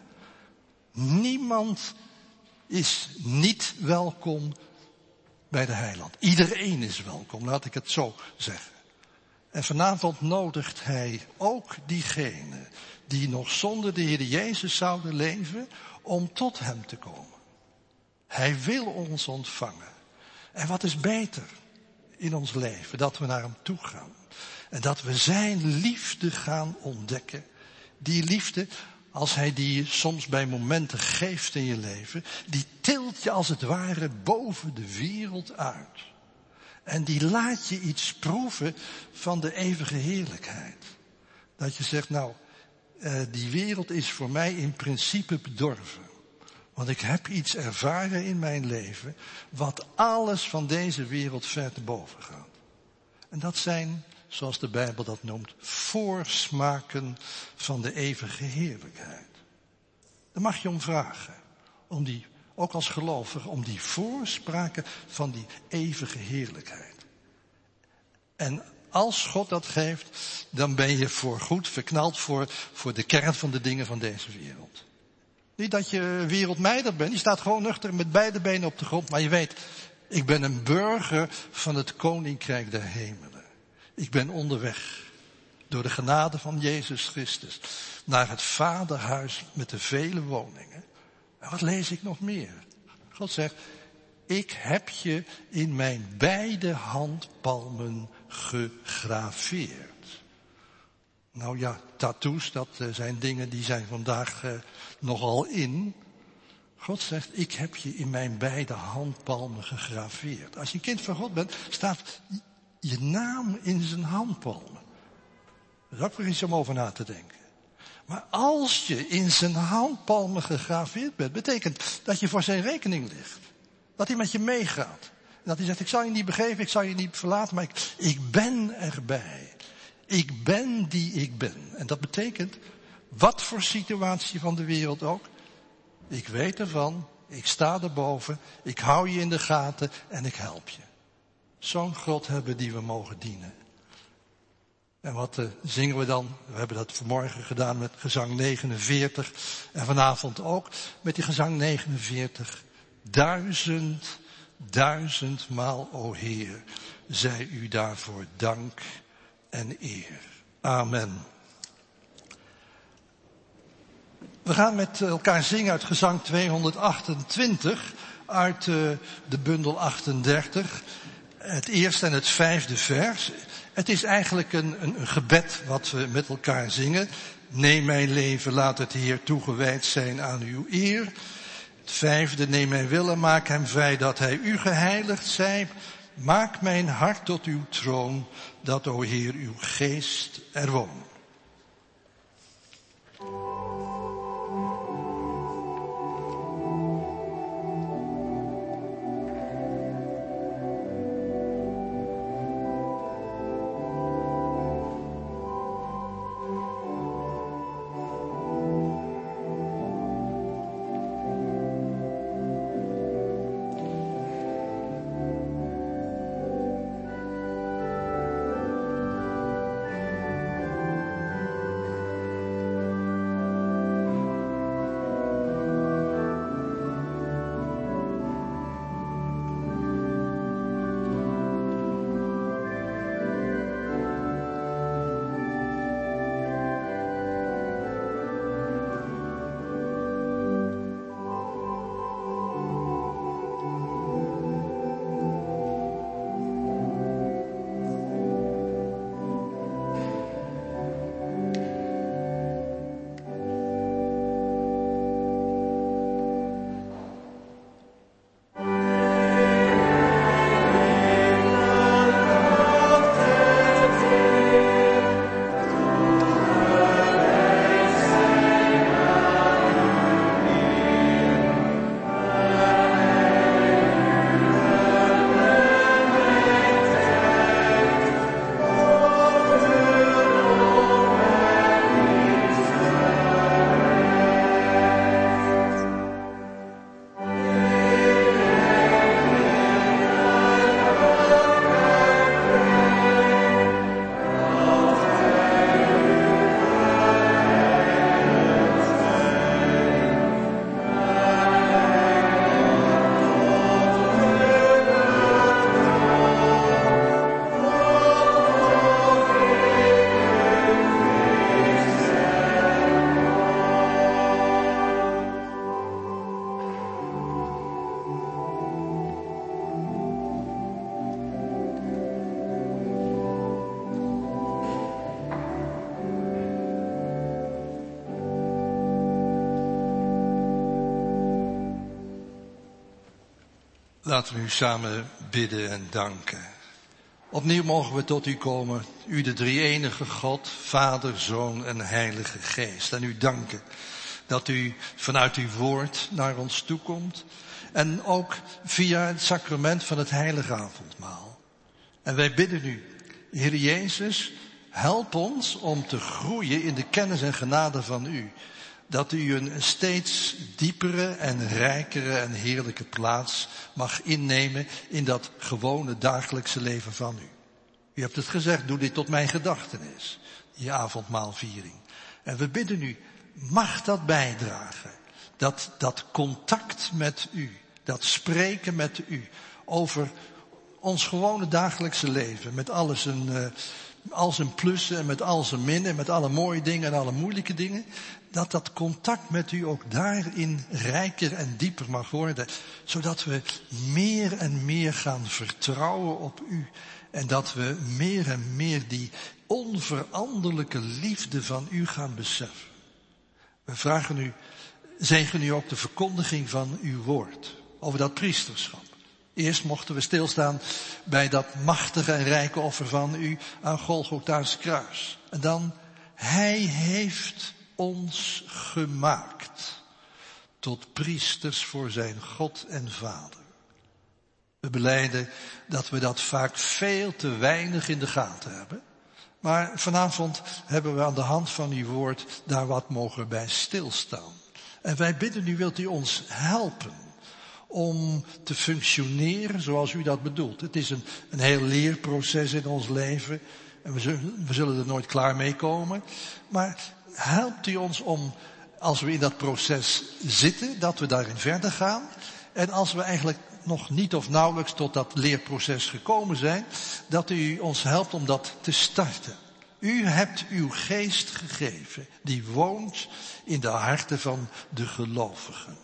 niemand is niet welkom bij de heiland. Iedereen is welkom, laat ik het zo zeggen. En vanavond nodigt hij ook diegenen die nog zonder de Heer Jezus zouden leven, om tot hem te komen. Hij wil ons ontvangen. En wat is beter in ons leven, dat we naar hem toe gaan. En dat we zijn liefde gaan ontdekken. Die liefde, als hij die soms bij momenten geeft in je leven, die tilt je als het ware boven de wereld uit. En die laat je iets proeven van de eeuwige heerlijkheid. Dat je zegt, nou, uh, die wereld is voor mij in principe bedorven. Want ik heb iets ervaren in mijn leven, wat alles van deze wereld ver te boven gaat. En dat zijn, zoals de Bijbel dat noemt, voorsmaken van de eeuwige heerlijkheid. Daar mag je om vragen, om die, ook als gelovige, om die voorspraken van die eeuwige heerlijkheid. En als God dat geeft, dan ben je voorgoed verknald voor, voor de kern van de dingen van deze wereld. Niet dat je wereldmeider bent, je staat gewoon nuchter met beide benen op de grond, maar je weet, ik ben een burger van het Koninkrijk der Hemelen. Ik ben onderweg, door de genade van Jezus Christus, naar het Vaderhuis met de vele woningen. En wat lees ik nog meer? God zegt, ik heb je in mijn beide handpalmen gegraveerd. Nou ja, tattoos, dat zijn dingen die zijn vandaag uh, nogal in. God zegt, ik heb je in mijn beide handpalmen gegraveerd. Als je een kind van God bent, staat je naam in zijn handpalmen. Dat is ook weer iets om over na te denken. Maar als je in zijn handpalmen gegraveerd bent, betekent dat je voor zijn rekening ligt. Dat hij met je meegaat. En dat hij zegt, ik zal je niet begeven, ik zal je niet verlaten, maar ik, ik ben erbij. Ik ben die ik ben. En dat betekent, wat voor situatie van de wereld ook, ik weet ervan, ik sta erboven, ik hou je in de gaten en ik help je. Zo'n God hebben die we mogen dienen. En wat uh, zingen we dan? We hebben dat vanmorgen gedaan met gezang negenenveertig. En vanavond ook met die gezang negenenveertig. Duizend, duizendmaal, o Heer, zij u daarvoor dank en eer. Amen. We gaan met elkaar zingen uit gezang tweehonderdachtentwintig, uit uh, de bundel achtendertig. Het eerste en het vijfde vers. Het is eigenlijk een, een, een gebed wat we met elkaar zingen. Neem mijn leven, laat het Heer toegewijd zijn aan uw eer. Het vijfde, neem mijn wil en maak hem vrij dat hij u geheiligd zij. Maak mijn hart tot uw troon, dat o Heer uw geest er woont. Laten we u samen bidden en danken. Opnieuw mogen we tot u komen, u de drie-enige God, Vader, Zoon en Heilige Geest. En u danken dat u vanuit uw woord naar ons toekomt. En ook via het sacrament van het heilige avondmaal. En wij bidden u, Heer Jezus, help ons om te groeien in de kennis en genade van u. Dat u een steeds diepere en rijkere en heerlijke plaats mag innemen in dat gewone dagelijkse leven van u. U hebt het gezegd, doe dit tot mijn gedachtenis, die avondmaalviering. En we bidden u, mag dat bijdragen, dat, dat contact met u, dat spreken met u over ons gewone dagelijkse leven, met alles zijn, uh, al zijn plussen en met al zijn minnen, met alle mooie dingen en alle moeilijke dingen, dat dat contact met u ook daarin rijker en dieper mag worden, zodat we meer en meer gaan vertrouwen op u en dat we meer en meer die onveranderlijke liefde van u gaan beseffen. We vragen u, zegen u ook de verkondiging van uw woord over dat priesterschap. Eerst mochten we stilstaan bij dat machtige en rijke offer van u aan Golgotha's kruis. En dan, hij heeft ons gemaakt tot priesters voor zijn God en Vader. We belijden dat we dat vaak veel te weinig in de gaten hebben. Maar vanavond hebben we aan de hand van uw woord daar wat mogen bij stilstaan. En wij bidden u, wilt u ons helpen om te functioneren zoals u dat bedoelt. Het is een, een heel leerproces in ons leven. En we zullen, we zullen er nooit klaar mee komen. Maar helpt u ons om, als we in dat proces zitten, dat we daarin verder gaan. En als we eigenlijk nog niet of nauwelijks tot dat leerproces gekomen zijn, dat u ons helpt om dat te starten. U hebt uw geest gegeven, die woont in de harten van de gelovigen.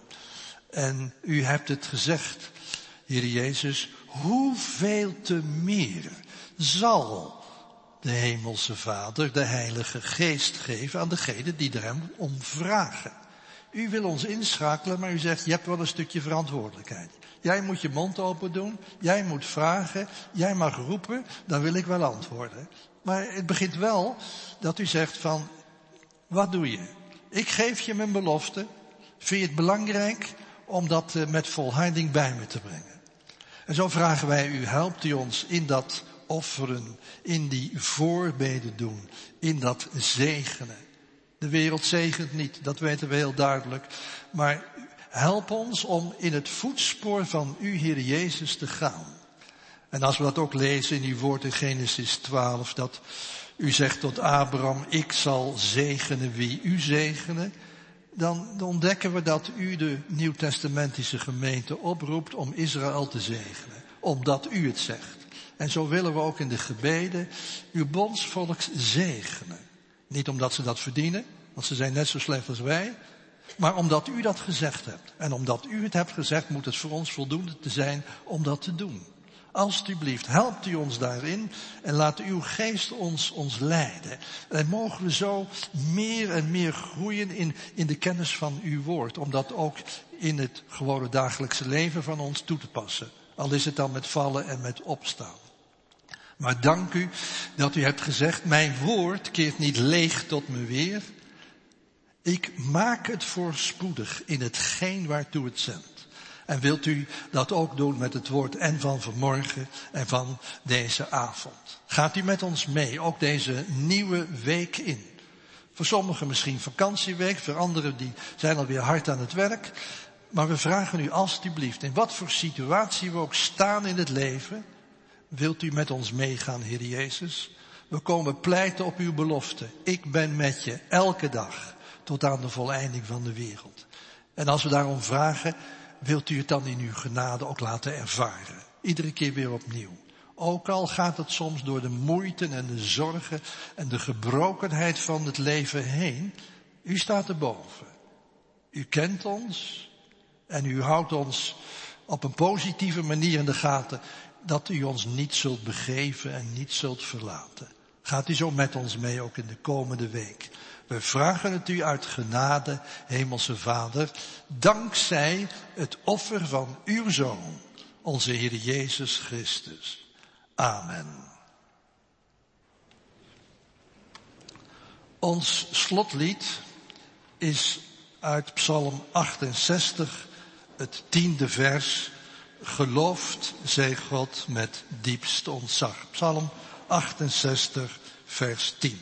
En u hebt het gezegd, Heer Jezus, hoeveel te meer zal de Hemelse Vader de Heilige Geest geven aan degenen die er hem om vragen. U wil ons inschakelen, maar u zegt, je hebt wel een stukje verantwoordelijkheid. Jij moet je mond open doen, jij moet vragen, jij mag roepen, dan wil ik wel antwoorden. Maar het begint wel dat u zegt van, wat doe je? Ik geef je mijn belofte, vind je het belangrijk om dat met volharding bij me te brengen? En zo vragen wij u, helpt u ons in dat offeren, in die voorbeden doen, in dat zegenen. De wereld zegent niet, dat weten we heel duidelijk. Maar help ons om in het voetspoor van u, Heer Jezus, te gaan. En als we dat ook lezen in uw woord in Genesis twaalf, dat u zegt tot Abraham, ik zal zegenen wie u zegenen, dan ontdekken we dat u de nieuwtestamentische gemeente oproept om Israël te zegenen. Omdat u het zegt. En zo willen we ook in de gebeden uw bondsvolk zegenen. Niet omdat ze dat verdienen, want ze zijn net zo slecht als wij, maar omdat u dat gezegd hebt. En omdat u het hebt gezegd, moet het voor ons voldoende te zijn om dat te doen. Alsjeblieft, helpt u ons daarin en laat uw geest ons, ons leiden. En mogen we zo meer en meer groeien in, in de kennis van uw woord. Om dat ook in het gewone dagelijkse leven van ons toe te passen. Al is het dan met vallen en met opstaan. Maar dank u dat u hebt gezegd, mijn woord keert niet leeg tot me weer. Ik maak het voorspoedig in hetgeen waartoe het zendt. En wilt u dat ook doen met het woord en van vanmorgen en van deze avond. Gaat u met ons mee, ook deze nieuwe week in. Voor sommigen misschien vakantieweek, voor anderen die zijn alweer hard aan het werk. Maar we vragen u alstublieft, in wat voor situatie we ook staan in het leven, wilt u met ons meegaan, Heer Jezus? We komen pleiten op uw belofte. Ik ben met je elke dag tot aan de voleinding van de wereld. En als we daarom vragen, wilt u het dan in uw genade ook laten ervaren. Iedere keer weer opnieuw. Ook al gaat het soms door de moeite en de zorgen en de gebrokenheid van het leven heen. U staat erboven. U kent ons en u houdt ons op een positieve manier in de gaten dat u ons niet zult begeven en niet zult verlaten. Gaat u zo met ons mee ook in de komende week. We vragen het u uit genade, Hemelse Vader, dankzij het offer van uw Zoon, onze Heer Jezus Christus. Amen. Ons slotlied is uit Psalm achtenzestig, het tiende vers. Geloofd zij God met diepst ontzag. Psalm achtenzestig, vers tien.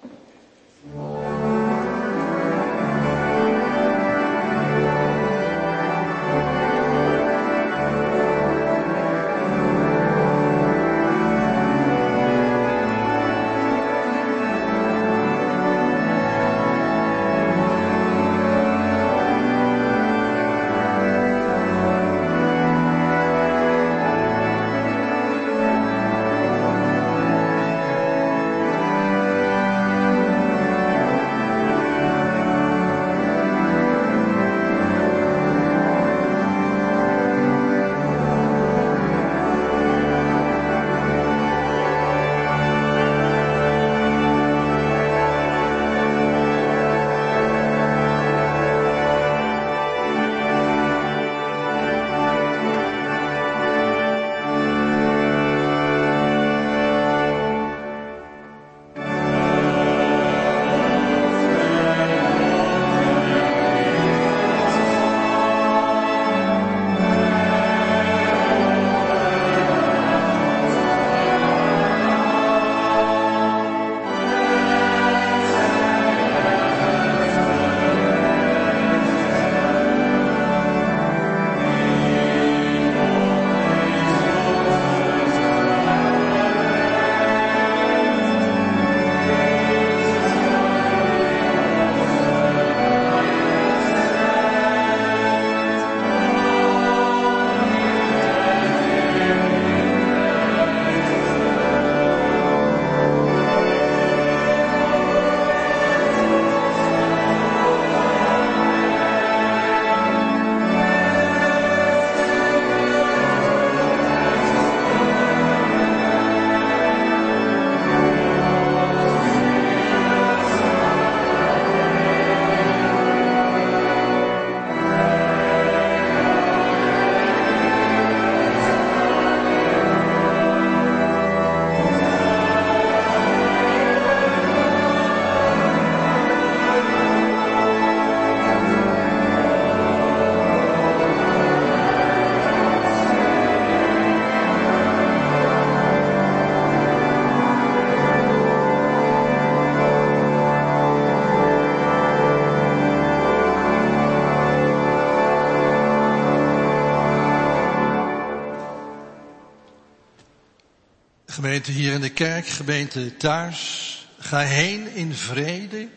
Gemeente hier in de kerk, gemeente thuis, ga heen in vrede,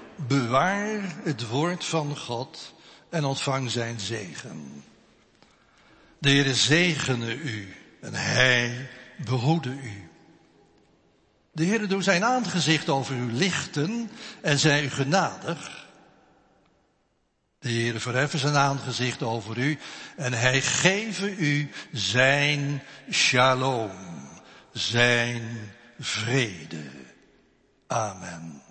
bewaar het woord van God en ontvang zijn zegen. De Heere zegene u en hij behoede u. De Heere doet zijn aangezicht over u lichten en zij u genadig. De Heere verheffen zijn aangezicht over u en hij geven u zijn shalom, zijn vrede. Amen.